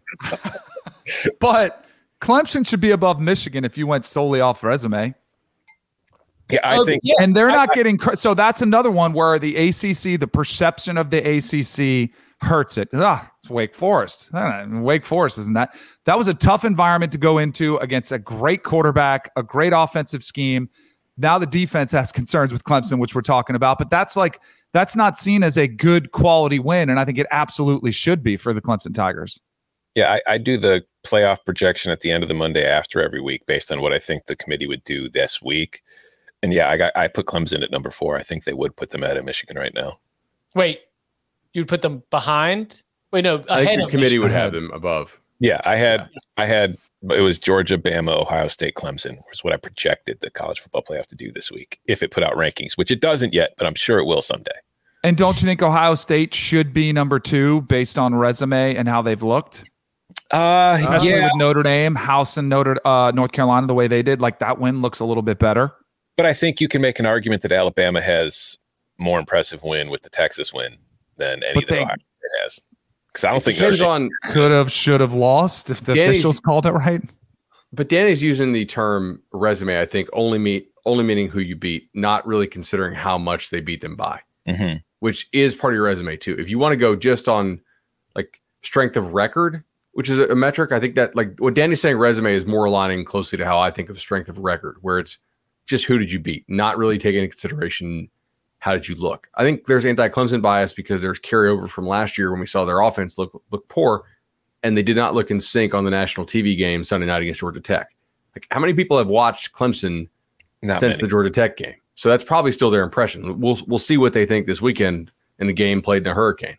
but Clemson should be above Michigan if you went solely off resume. Yeah, I Oh, think yeah. And they're not getting cre- so that's another one where the A C C, the perception of the A C C hurts it. Ah, it's Wake Forest. I don't know, Wake Forest isn't that. That was a tough environment to go into against a great quarterback, a great offensive scheme. Now the defense has concerns with Clemson, which we're talking about, but that's like that's not seen as a good quality win, and I think it absolutely should be for the Clemson Tigers. Yeah, I, I do the playoff projection at the end of the Monday after every week based on what I think the committee would do this week. And yeah, I got I put Clemson at number four. I think they would put them ahead of Michigan right now. Wait, you'd put them behind? Wait, no, I ahead think the of committee Michigan. would have them above. Yeah, I had I had it was Georgia, Bama, Ohio State, Clemson was what I projected the college football playoff to do this week if it put out rankings, which it doesn't yet, but I'm sure it will someday. And don't you think Ohio State should be number two based on resume and how they've looked? Uh, Especially yeah, with Notre Dame, House and Notre uh, North Carolina, the way they did, like that win looks a little bit better. but I think you can make an argument that Alabama has more impressive win with the Texas win than any But that they- Ohio State has. Because I don't think Depends Notre Dame- on, Could have, should have lost if the Danny's- officials called it right. but Danny's using the term resume. I think only meet only meaning who you beat, not really considering how much they beat them by, Mhm. which is part of your resume too. If you want to go just on like strength of record, which is a, a metric, I think that like what Danny's saying, resume is more aligning closely to how I think of strength of record, where it's just who did you beat, not really taking into consideration how did you look. I think there's anti-Clemson bias because there's carryover from last year when we saw their offense look look poor, and they did not look in sync on the national T V game Sunday night against Georgia Tech. Like, how many people have watched Clemson Not since many. the Georgia Tech game? So that's probably still their impression. We'll we'll see what they think this weekend in a game played in a hurricane.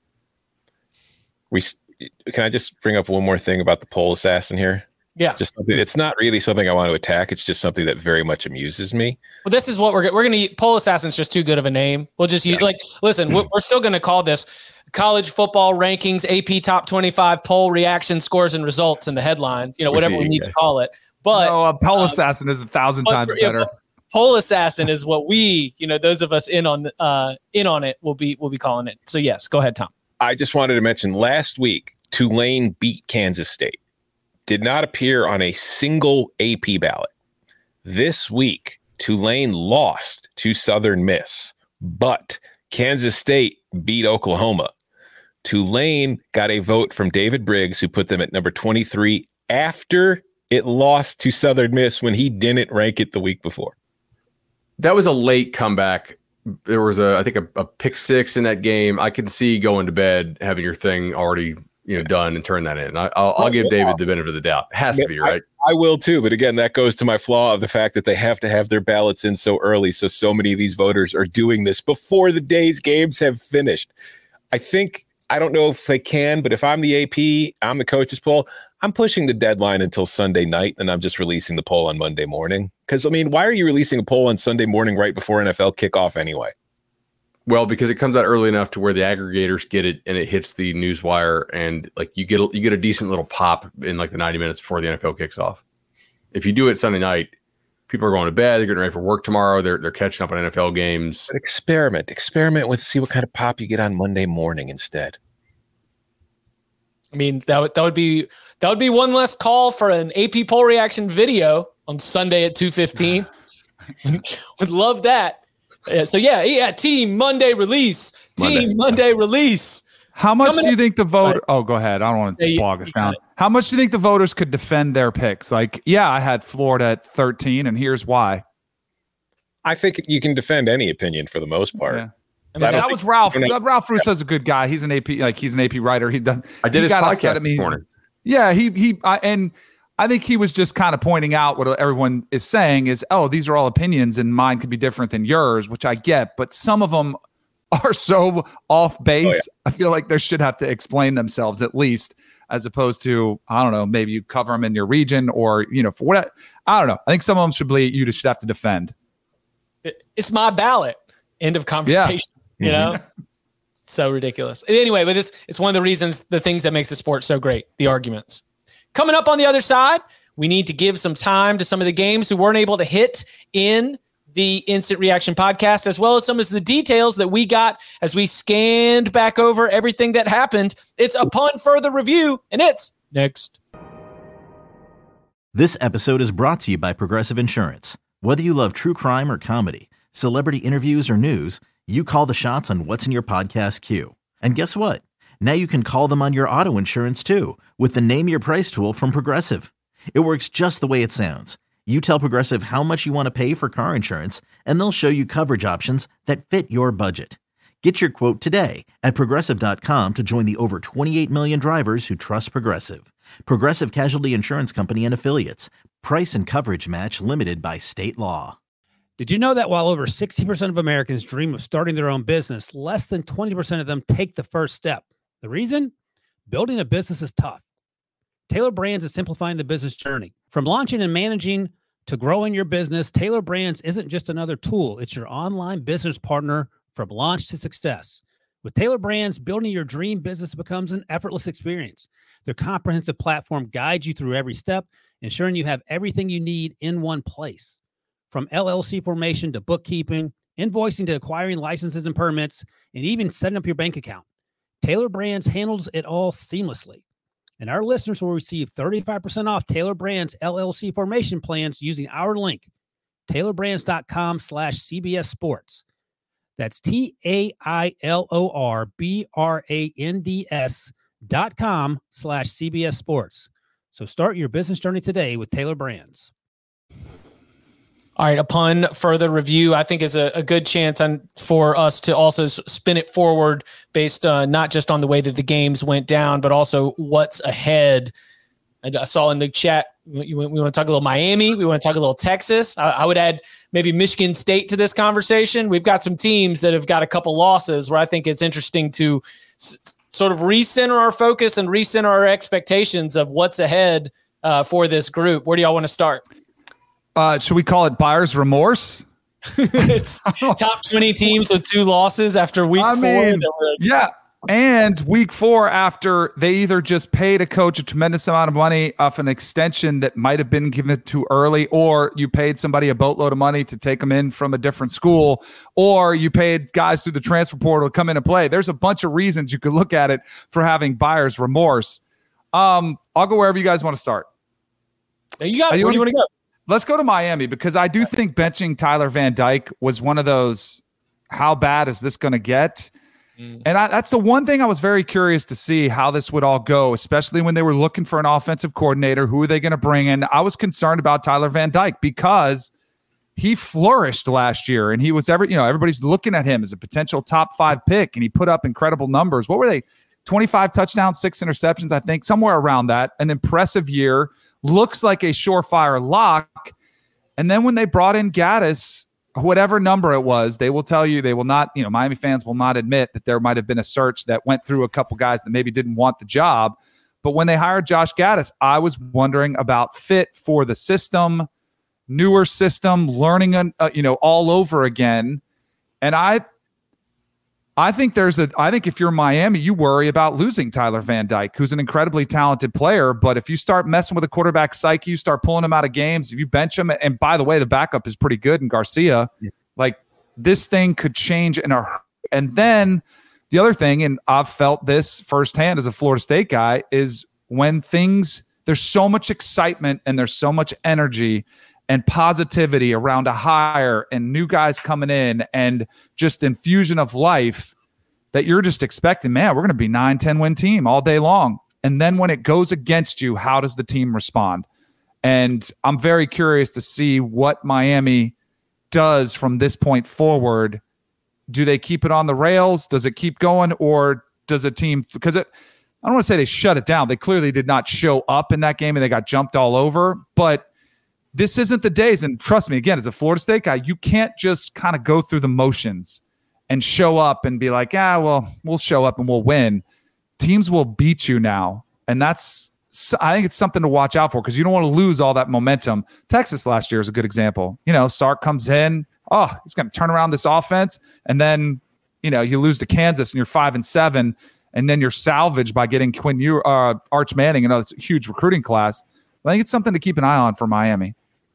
we s- can I just bring up one more thing about the poll assassin here? Yeah. Just something, it's not really something I want to attack. It's just something that very much amuses me. Well, this is what we're we're going to Pole Assassin's just too good of a name. We'll just use like listen. We're, we're still going to call this college football rankings A P top twenty-five poll reaction scores and results in the headline. You know, We whatever see we you need guys. to call it. But No, a Pole Assassin is a thousand but times for- yeah, better. but Pole Assassin is what we, you know, those of us in on uh in on it will be will be calling it. So yes, go ahead, Tom. I just wanted to mention last week, Tulane beat Kansas State. Did not appear on a single A P ballot. This week, Tulane lost to Southern Miss, but Kansas State beat Oklahoma. Tulane got a vote from David Briggs, who put them at number twenty-three after it lost to Southern Miss when he didn't rank it the week before. That was a late comeback. There was a, I think, a, a pick six in that game. I can see going to bed, having your thing already, you know, done and turn that in. I, I'll, I'll give David the benefit of the doubt. It has to be, right? I, I will too. But again, that goes to my flaw of the fact that they have to have their ballots in so early. So, so many of these voters are doing this before the day's games have finished. I think, I don't know if they can, but if I'm the A P, I'm the coaches poll, I'm pushing the deadline until Sunday night, and I'm just releasing the poll on Monday morning. Because, I mean, why are you releasing a poll on Sunday morning right before N F L kickoff anyway? Well, because it comes out early enough to where the aggregators get it and it hits the news wire, and like you get a, you get a decent little pop in like the ninety minutes before the N F L kicks off. If you do it Sunday night, people are going to bed, they're getting ready for work tomorrow, they're they're catching up on N F L games. But experiment, experiment with see what kind of pop you get on Monday morning instead. I mean, that would that would be that would be one less call for an A P poll reaction video on Sunday at two fifteen. Would love that. Uh, so yeah, yeah. Team Monday release. Team Monday, Monday release. How much Coming do you up- think the voter? Oh, go ahead. I don't want to Yeah, bog us down. got it. How much do you think the voters could defend their picks? Like, yeah, I had Florida at thirteen, and here's why. I think you can defend any opinion for the most part. Yeah. I mean, I don't That think- was Ralph. I don't know. Ralph Russo's a good guy. He's an A P, like he's an A P writer. He does. I did he his got upset podcast at me. this He's- morning. Yeah, he he I, and I think he was just kind of pointing out what everyone is saying is, oh, these are all opinions, and mine could be different than yours, which I get, but some of them are so off base. Oh, yeah. I feel like they should have to explain themselves at least, as opposed to I don't know, maybe you cover them in your region or you know for what I don't know. I think some of them should be you should have to defend. It's my ballot. End of conversation. You know, so ridiculous. Anyway, but it's it's one of the reasons, the things that makes the sport so great, the arguments. Coming up on the other side, we need to give some time to some of the games who weren't able to hit in the Instant Reaction podcast, as well as some of the details that we got as we scanned back over everything that happened. It's Upon Further Review, and it's next. This episode is brought to you by Progressive Insurance. Whether you love true crime or comedy, celebrity interviews or news, you call the shots on what's in your podcast queue. And guess what? Now you can call them on your auto insurance too with the Name Your Price tool from Progressive. It works just the way it sounds. You tell Progressive how much you want to pay for car insurance, and they'll show you coverage options that fit your budget. Get your quote today at Progressive dot com to join the over twenty-eight million drivers who trust Progressive. Progressive Casualty Insurance Company and Affiliates. Price and coverage match limited by state law. Did you know that while over sixty percent of Americans dream of starting their own business, less than twenty percent of them take the first step? The reason? Building a business is tough. Taylor Brands is simplifying the business journey. From launching and managing to growing your business, Taylor Brands isn't just another tool. It's your online business partner from launch to success. With Taylor Brands, building your dream business becomes an effortless experience. Their comprehensive platform guides you through every step, ensuring you have everything you need in one place. From L L C formation to bookkeeping, invoicing to acquiring licenses and permits, and even setting up your bank account, Taylor Brands handles it all seamlessly. And our listeners will receive thirty-five percent off Taylor Brands L L C formation plans using our link, taylor brands dot com slash C B S Sports. That's T A I L O R B R A N D S dot com slash C B S Sports. So start your business journey today with Taylor Brands. All right, upon further review, I think is a, a good chance on, for us to also s- spin it forward based uh, not just on the way that the games went down, but also what's ahead. And I saw in the chat, we, we want to talk a little Miami. We want to talk a little Texas. I, I would add maybe Michigan State to this conversation. We've got some teams that have got a couple losses where I think it's interesting to s- sort of recenter our focus and recenter our expectations of what's ahead uh, for this group. Where do y'all want to start? Uh, should we call it buyer's remorse? It's top twenty teams with two losses after week I four. mean, that were- yeah. And week four, after they either just paid a coach a tremendous amount of money off an extension that might have been given too early, or you paid somebody a boatload of money to take them in from a different school, or you paid guys through the transfer portal to come in and play. There's a bunch of reasons you could look at it for having buyer's remorse. Um, I'll go wherever you guys want to start. You got it. you Where do you want to go? Let's go to Miami, because I do think benching Tyler Van Dyke was one of those, how bad is this going to get? Mm. And I, that's the one thing I was very curious to see how this would all go, especially when they were looking for an offensive coordinator. Who are they going to bring in? I was concerned about Tyler Van Dyke because he flourished last year, and he was ever, you know, everybody's looking at him as a potential top five pick, and he put up incredible numbers. What were they? twenty-five touchdowns, six interceptions, I think, somewhere around that. An impressive year. Looks like a surefire lock. And then when they brought in Gaddis, whatever number it was, they will tell you, they will not, you know, Miami fans will not admit that there might have been a search that went through a couple guys that maybe didn't want the job. But when they hired Josh Gaddis, I was wondering about fit for the system, newer system, learning, uh, you know, all over again. And I, I think there's a, I think if you're Miami, you worry about losing Tyler Van Dyke, who's an incredibly talented player. But if you start messing with a quarterback psyche, you start pulling him out of games, if you bench him, and by the way, the backup is pretty good in Garcia, yeah. like this thing could change in a, and then the other thing, and I've felt this firsthand as a Florida State guy, is when things, there's so much excitement and there's so much energy and positivity around a hire and new guys coming in and just infusion of life that you're just expecting, man, we're going to be nine, ten win team all day long. And then when it goes against you, how does the team respond? And I'm very curious to see what Miami does from this point forward. Do they keep it on the rails? Does it keep going? Or does a team, because it, I don't want to say they shut it down. They clearly did not show up in that game and they got jumped all over, but this isn't the days, and trust me, again, as a Florida State guy, you can't just kind of go through the motions and show up and be like, ah, well, we'll show up and we'll win. Teams will beat you now, and that's, I think it's something to watch out for because you don't want to lose all that momentum. Texas last year is a good example. You know, Sark comes in, oh, he's going to turn around this offense, and then, you know, you lose to Kansas and you're five and seven, and then you're salvaged by getting Quinn, uh, Arch Manning, another huge recruiting class. I think it's something to keep an eye on for Miami.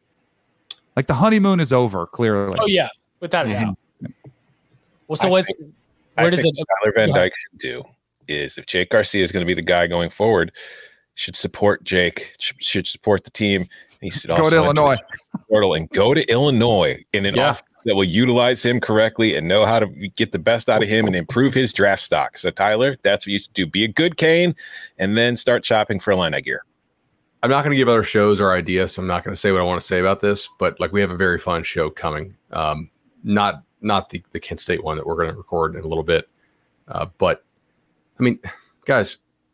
Like the honeymoon is over, clearly. Oh, yeah, without a doubt. Well, so I what's think, where I does think it? What Tyler Van yeah. Dyke should do is, if Jake Garcia is going to be the guy going forward, should support Jake, should support the team. He should also go to Illinois portal and go to Illinois in an yeah. offense that will utilize him correctly and know how to get the best out of him and improve his draft stock. So, Tyler, that's what you should do. Be a good Cane and then start shopping for Illini gear. I'm not going to give other shows our ideas, so I'm not going to say what I want to say about this, but like we have a very fun show coming. Um, not not the, the Kent State one that we're going to record in a little bit. Uh, but, I mean, guys,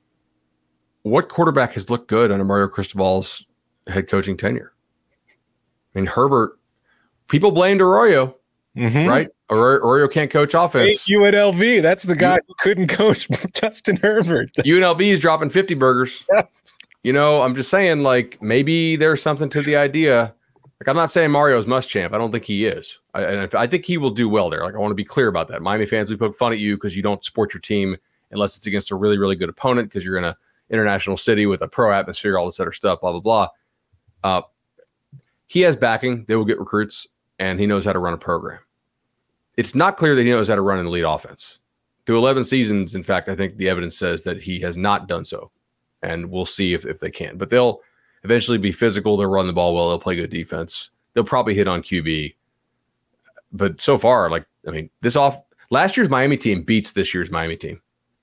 what quarterback has looked good under Mario Cristobal's head coaching tenure? I mean, Herbert, people blamed Arroyo, mm-hmm. right? Arroyo, Arroyo can't coach offense. U N L V, that's the guy who couldn't coach Justin Herbert. U N L V is dropping fifty burgers. Yeah. You know, I'm just saying, like, maybe there's something to the idea. Like, I'm not saying Mario's Muschamp. I don't think he is. I, and I think he will do well there. Like, I want to be clear about that. Miami fans, we poke fun at you because you don't support your team unless it's against a really, really good opponent because you're in an international city with a pro atmosphere, all this other stuff, blah, blah, blah. Uh, he has backing. They will get recruits, and he knows how to run a program. It's not clear that he knows how to run an elite offense. Through eleven seasons, in fact, I think the evidence says that he has not done so. And we'll see if, if they can. But they'll eventually be physical. They'll run the ball well. They'll play good defense. They'll probably hit on Q B. But so far, like, I mean, this off last year's Miami team beats this year's Miami team.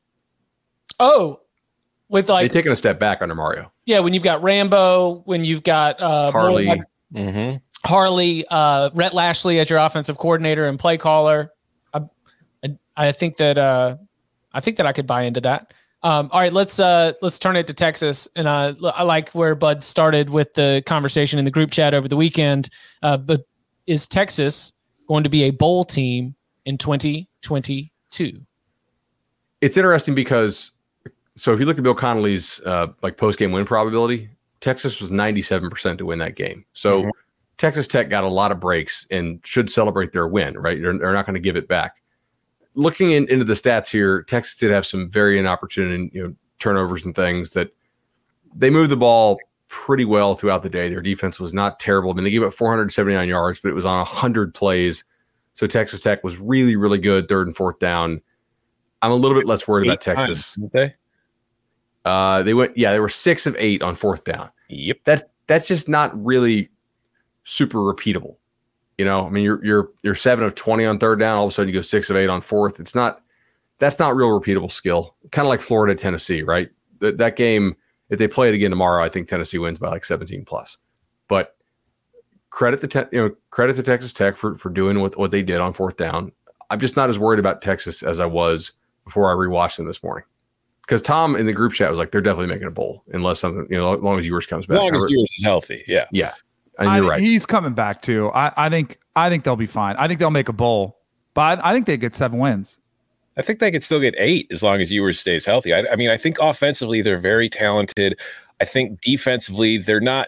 Oh, with like they've taken a step back under Mario. Yeah, when you've got Rambo, when you've got uh, Harley, like mm-hmm. Harley, uh, Rhett Lashley as your offensive coordinator and play caller. I, I, I think that uh, I think that I could buy into that. Um, all right, let's uh, let's turn it to Texas, and uh, I like where Bud started with the conversation in the group chat over the weekend. Uh, but is Texas going to be a bowl team in twenty twenty-two? It's interesting because, so if you look at Bill Connolly's uh, like post game win probability, Texas was ninety-seven percent to win that game. So mm-hmm. Texas Tech got a lot of breaks and should celebrate their win. Right, they're, they're not going to give it back. Looking in, into the stats here, Texas did have some very inopportune, you know, turnovers and things that they moved the ball pretty well throughout the day. Their defense was not terrible. I mean, they gave up four hundred seventy-nine yards, but it was on one hundred plays. So Texas Tech was really, really good third and fourth down. I'm a little bit less worried eight about Texas. Times, they? Uh, they went, yeah, they were six of eight on fourth down. Yep. That that's just not really super repeatable. You know, I mean, you're you're you're seven of twenty on third down. All of a sudden, you go six of eight on fourth. It's not that's not real repeatable skill. Kind of like Florida, Tennessee, right? That that game, if they play it again tomorrow, I think Tennessee wins by like seventeen plus. But credit the te- you know credit to Texas Tech for for doing what what they did on fourth down. I'm just not as worried about Texas as I was before I rewatched them this morning. Because Tom in the group chat was like, they're definitely making a bowl unless something, you know, as long as Ewers comes back. As long as Ewers is healthy, yeah, yeah, and you're I, right. He's coming back too. I, I think I think they'll be fine. I think they'll make a bowl, but I, I think they get seven wins. I think they could still get eight as long as Ewers stays healthy. I, I mean, I think offensively they're very talented. I think defensively they're not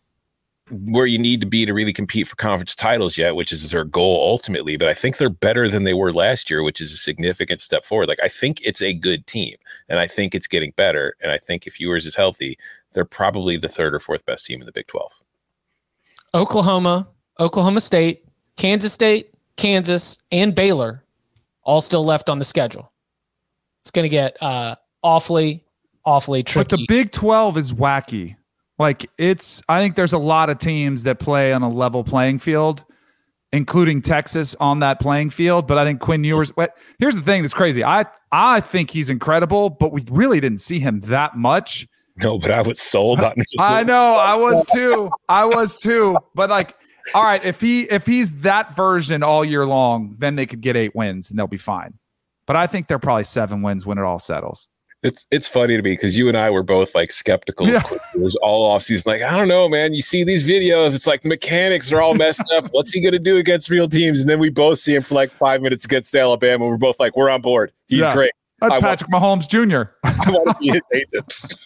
where you need to be to really compete for conference titles yet, which is their goal ultimately. But I think they're better than they were last year, which is a significant step forward. Like, I think it's a good team, and I think it's getting better. And I think if Ewers is healthy, they're probably the third or fourth best team in the Big twelve. Oklahoma, Oklahoma State, Kansas State, Kansas, and Baylor all still left on the schedule. It's going to get uh, awfully, awfully tricky. But the Big twelve is wacky. Like, it's, I think there's a lot of teams that play on a level playing field, including Texas on that playing field. But I think Quinn Ewers, here's the thing that's crazy. I, I think he's incredible, but we really didn't see him that much. No, but I was sold on it. I know, I was too. I was too. But like, all right, if he if he's that version all year long, then they could get eight wins and they'll be fine. But I think they're probably seven wins when it all settles. It's it's funny to me because you and I were both like skeptical Yeah. of Quinn Ewers all off season. Like, I don't know, man. You see these videos, it's like the mechanics are all messed up. What's he gonna do against real teams? And then we both see him for like five minutes against Alabama. We're both like, we're on board. He's Yeah. great. That's I Patrick Mahomes Junior I want to be his agent.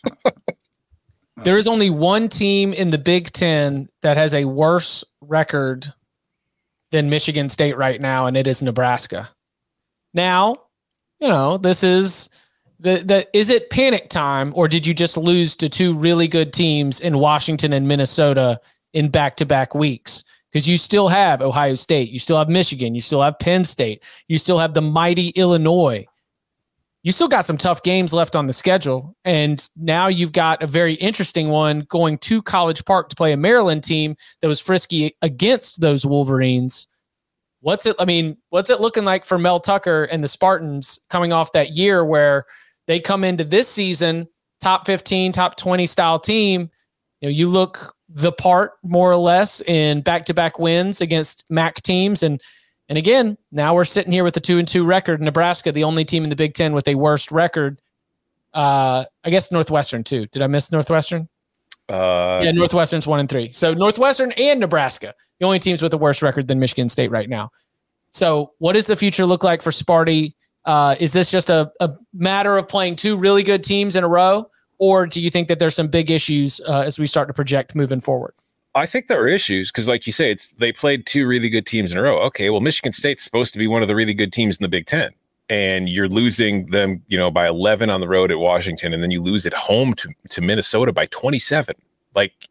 There is only one team in the Big Ten that has a worse record than Michigan State right now, and it is Nebraska. Now, you know, this is the the is it panic time, or did you just lose to two really good teams in Washington and Minnesota in back-to-back weeks? Because you still have Ohio State, you still have Michigan, you still have Penn State, you still have the mighty Illinois. You still got some tough games left on the schedule. And now you've got a very interesting one going to College Park to play a Maryland team that was frisky against those Wolverines. What's it? I mean, what's it looking like for Mel Tucker and the Spartans coming off that year where they come into this season, top fifteen, top twenty style team? You know, you look the part more or less in back-to-back wins against M A C teams. And And again, now we're sitting here with a two and two record. Nebraska, the only team in the Big Ten with a worst record. Uh, I guess Northwestern too. Did I miss Northwestern? Uh, yeah, Northwestern's one and three. So Northwestern and Nebraska, the only teams with a worse record than Michigan State right now. So what does the future look like for Sparty? Uh, is this just a, a matter of playing two really good teams in a row? Or do you think that there's some big issues uh, as we start to project moving forward? I think there are issues because, like you say, it's they played two really good teams in a row. Okay, well, Michigan State's supposed to be one of the really good teams in the Big Ten, and you're losing them, you know, by eleven on the road at Washington, and then you lose at home to, to Minnesota by twenty-seven. Like,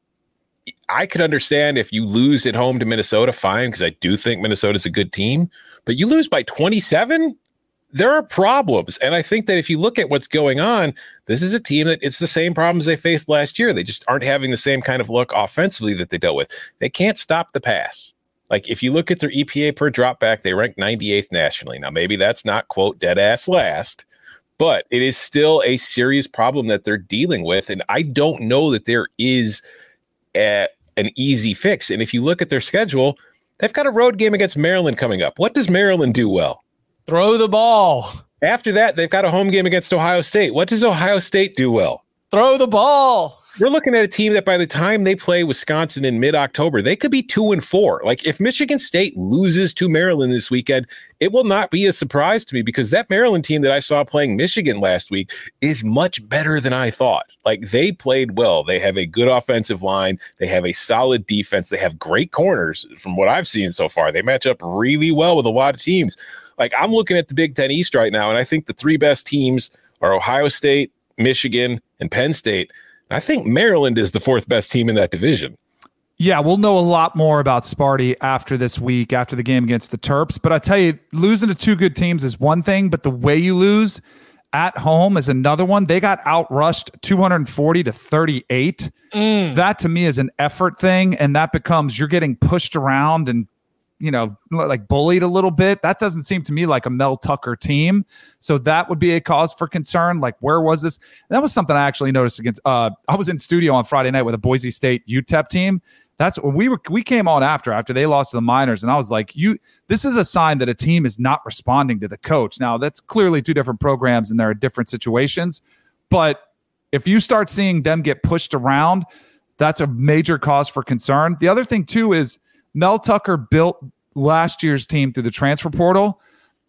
I could understand if you lose at home to Minnesota, fine, because I do think Minnesota's a good team, but you lose by twenty-seven? There are problems. And I think that if you look at what's going on, this is a team that it's the same problems they faced last year. They just aren't having the same kind of look offensively that they dealt with. They can't stop the pass. Like, if you look at their E P A per drop back, they rank ninety-eighth nationally. Now, maybe that's not, quote, dead ass last, but it is still a serious problem that they're dealing with. And I don't know that there is a, an easy fix. And if you look at their schedule, they've got a road game against Maryland coming up. What does Maryland do well? Throw the ball. After that, they've got a home game against Ohio State. What does Ohio State do well? Throw the ball. We're looking at a team that by the time they play Wisconsin in mid-October, they could be two and four. Like, if Michigan State loses to Maryland this weekend, it will not be a surprise to me because that Maryland team that I saw playing Michigan last week is much better than I thought. Like, they played well. They have a good offensive line. They have a solid defense. They have great corners from what I've seen so far. They match up really well with a lot of teams. Like, I'm looking at the Big Ten East right now, and I think the three best teams are Ohio State, Michigan, and Penn State. I think Maryland is the fourth best team in that division. Yeah, we'll know a lot more about Sparty after this week, after the game against the Terps. But I tell you, losing to two good teams is one thing, but the way you lose at home is another one. They got outrushed two hundred forty to thirty-eight. Mm. That to me is an effort thing, and that becomes you're getting pushed around and you know, like bullied a little bit. That doesn't seem to me like a Mel Tucker team. So that would be a cause for concern. Like, where was this? And that was something I actually noticed against, uh, I was in studio on Friday night with a Boise State U T E P team. That's when we were, we came on after, after they lost to the Miners. And I was like, you, this is a sign that a team is not responding to the coach. Now that's clearly two different programs and there are different situations, but if you start seeing them get pushed around, that's a major cause for concern. The other thing too is Mel Tucker built last year's team through the transfer portal.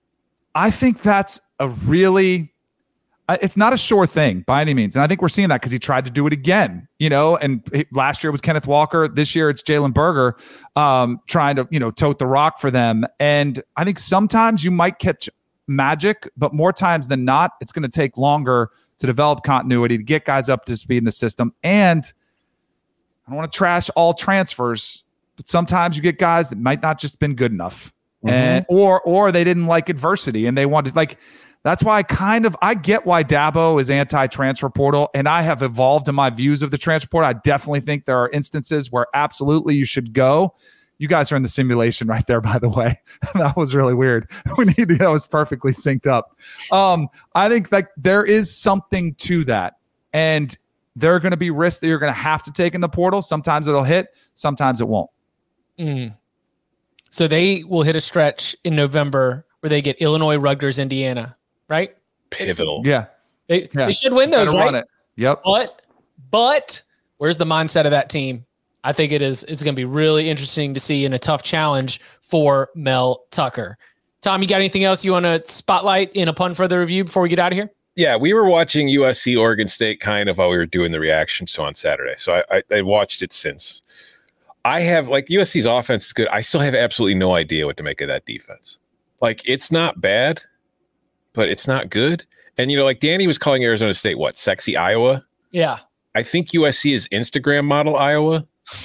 I think that's a really, it's not a sure thing by any means. And I think we're seeing that because he tried to do it again, you know, and last year it was Kenneth Walker. This year it's Jalen Berger um, trying to, you know, tote the rock for them. And I think sometimes you might catch magic, but more times than not, it's going to take longer to develop continuity, to get guys up to speed in the system. And I don't want to trash all transfers, but sometimes you get guys that might not just been good enough, mm-hmm. and or or they didn't like adversity and they wanted, like, that's why I kind of I get why Dabo is anti-transfer portal, and I have evolved in my views of the transfer portal. I definitely think there are instances where absolutely you should go. You guys are in the simulation right there, by the way. That was really weird. We need to, that was perfectly synced up. Um, I think that there is something to that, and there are going to be risks that you're going to have to take in the portal. Sometimes it'll hit, sometimes it won't. Mm. So they will hit a stretch in November where they get Illinois, Rutgers, Indiana, right? Pivotal. Yeah. They, yeah. they should win those, right? It. Yep. But, but where's the mindset of that team? I think it is, it's going to be really interesting to see in a tough challenge for Mel Tucker. Tom, you got anything else you want to spotlight in upon further review before we get out of here? Yeah, we were watching U S C Oregon State kind of while we were doing the reaction show on Saturday. So I, I, I watched it since. I have, like, U S C's offense is good. I still have absolutely no idea what to make of that defense. Like, it's not bad, but it's not good. And, you know, like Danny was calling Arizona State, what, sexy Iowa? Yeah. I think U S C is Instagram model Iowa.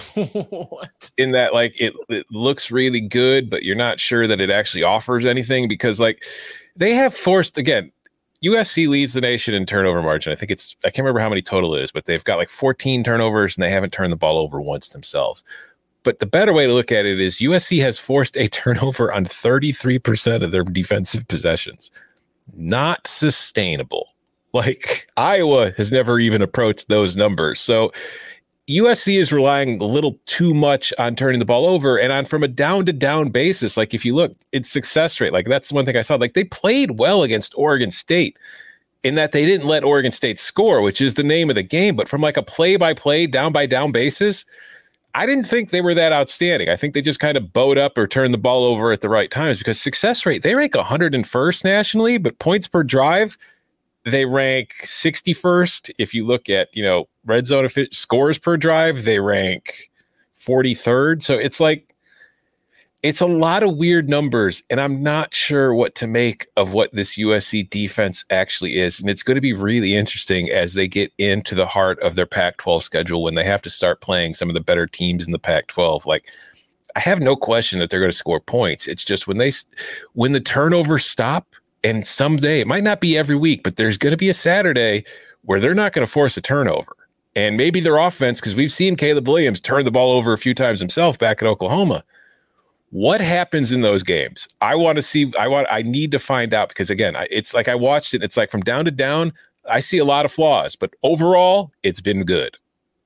What? In that, like, it, it looks really good, but you're not sure that it actually offers anything because, like, they have forced, again, U S C leads the nation in turnover margin. I think it's, I can't remember how many total it is, but they've got like fourteen turnovers and they haven't turned the ball over once themselves. But the better way to look at it is U S C has forced a turnover on thirty-three percent of their defensive possessions. Not sustainable. Like, Iowa has never even approached those numbers. So U S C is relying a little too much on turning the ball over and on from a down to down basis. Like, if you look, it's success rate. Like, that's one thing I saw. Like, they played well against Oregon State in that they didn't let Oregon State score, which is the name of the game. But from like a play by play, down by down basis, I didn't think they were that outstanding. I think they just kind of bowed up or turned the ball over at the right times because success rate, they rank one hundred first nationally, but points per drive, they rank sixty-first. If you look at, you know, red zone scores per drive, they rank forty-third. So it's like, it's a lot of weird numbers, and I'm not sure what to make of what this U S C defense actually is. And it's going to be really interesting as they get into the heart of their Pac twelve schedule when they have to start playing some of the better teams in the Pac twelve. Like, I have no question that they're going to score points. It's just when they, when the turnovers stop, and someday, it might not be every week, but there's going to be a Saturday where they're not going to force a turnover. And maybe their offense, because we've seen Caleb Williams turn the ball over a few times himself back at Oklahoma. What happens in those games? I want to see, I want, I need to find out because, again, it's like I watched it. It's like from down to down, I see a lot of flaws, but overall, it's been good.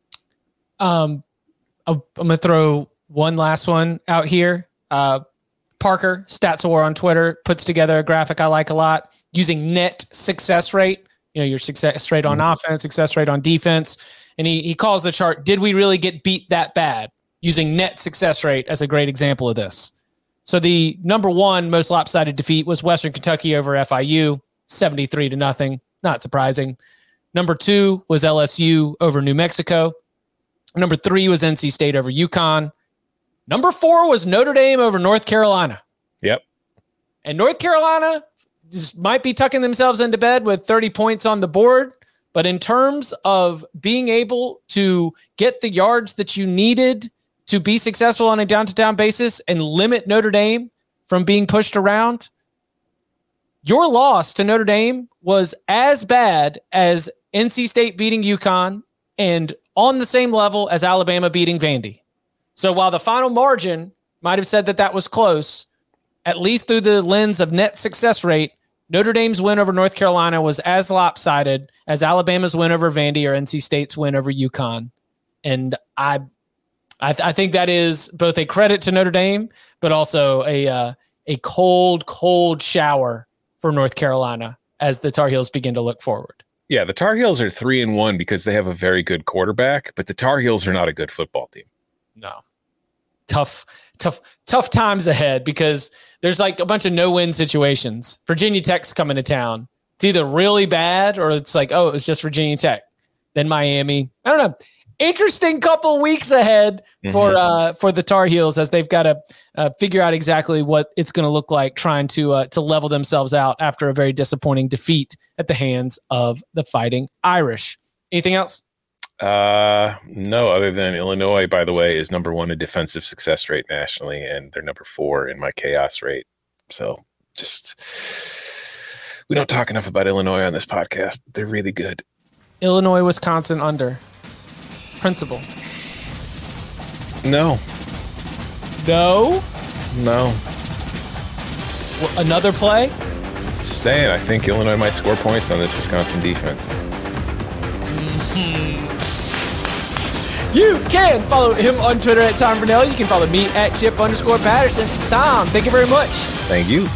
Um, I'm going to throw one last one out here. Uh, Parker, Stats War on Twitter, puts together a graphic I like a lot using net success rate. You know, your success rate on offense, success rate on defense. And he he calls the chart, did we really get beat that bad? Using net success rate as a great example of this. So the number one most lopsided defeat was Western Kentucky over F I U, seventy-three to nothing. Not surprising. Number two was L S U over New Mexico. Number three was N C State over UConn. Number four was Notre Dame over North Carolina. Yep. And North Carolina just might be tucking themselves into bed with thirty points on the board. But in terms of being able to get the yards that you needed to be successful on a down-to-down basis and limit Notre Dame from being pushed around, your loss to Notre Dame was as bad as N C State beating UConn and on the same level as Alabama beating Vandy. So while the final margin might have said that that was close, at least through the lens of net success rate, Notre Dame's win over North Carolina was as lopsided as Alabama's win over Vandy or N C State's win over UConn. And I, I, th- I think that is both a credit to Notre Dame, but also a uh, a cold, cold shower for North Carolina as the Tar Heels begin to look forward. Yeah, the Tar Heels are three and one because they have a very good quarterback, but the Tar Heels are not a good football team. No. Tough, tough, tough times ahead because there's like a bunch of no-win situations. Virginia Tech's coming to town. It's either really bad or it's like, oh, it was just Virginia Tech. Then Miami. I don't know. Interesting couple weeks ahead for mm-hmm. uh, for the Tar Heels as they've got to uh, figure out exactly what it's going to look like trying to uh, to level themselves out after a very disappointing defeat at the hands of the Fighting Irish. Anything else? Uh, no, other than Illinois, by the way, is number one in defensive success rate nationally, and they're number four in my chaos rate. So just, we don't talk enough about Illinois on this podcast. They're really good. Illinois, Wisconsin under. Principal. No. No? No. Well, another play? Just saying, I think Illinois might score points on this Wisconsin defense. Mm-hmm. You can follow him on Twitter at Tom Vernelli. You can follow me at Chip underscore Patterson. Tom, thank you very much. Thank you.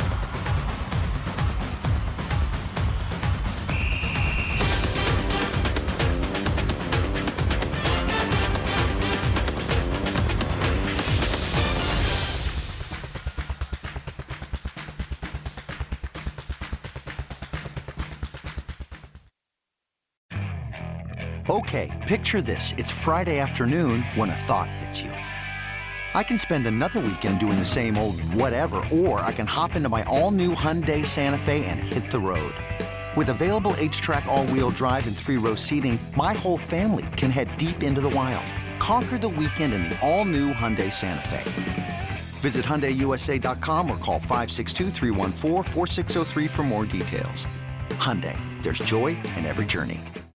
Okay, picture this. It's Friday afternoon when a thought hits you. I can spend another weekend doing the same old whatever, or I can hop into my all-new Hyundai Santa Fe and hit the road. With available H-Track all-wheel drive and three-row seating, my whole family can head deep into the wild. Conquer the weekend in the all-new Hyundai Santa Fe. Visit Hyundai U S A dot com or call five six two, three one four, four six zero three for more details. Hyundai, there's joy in every journey.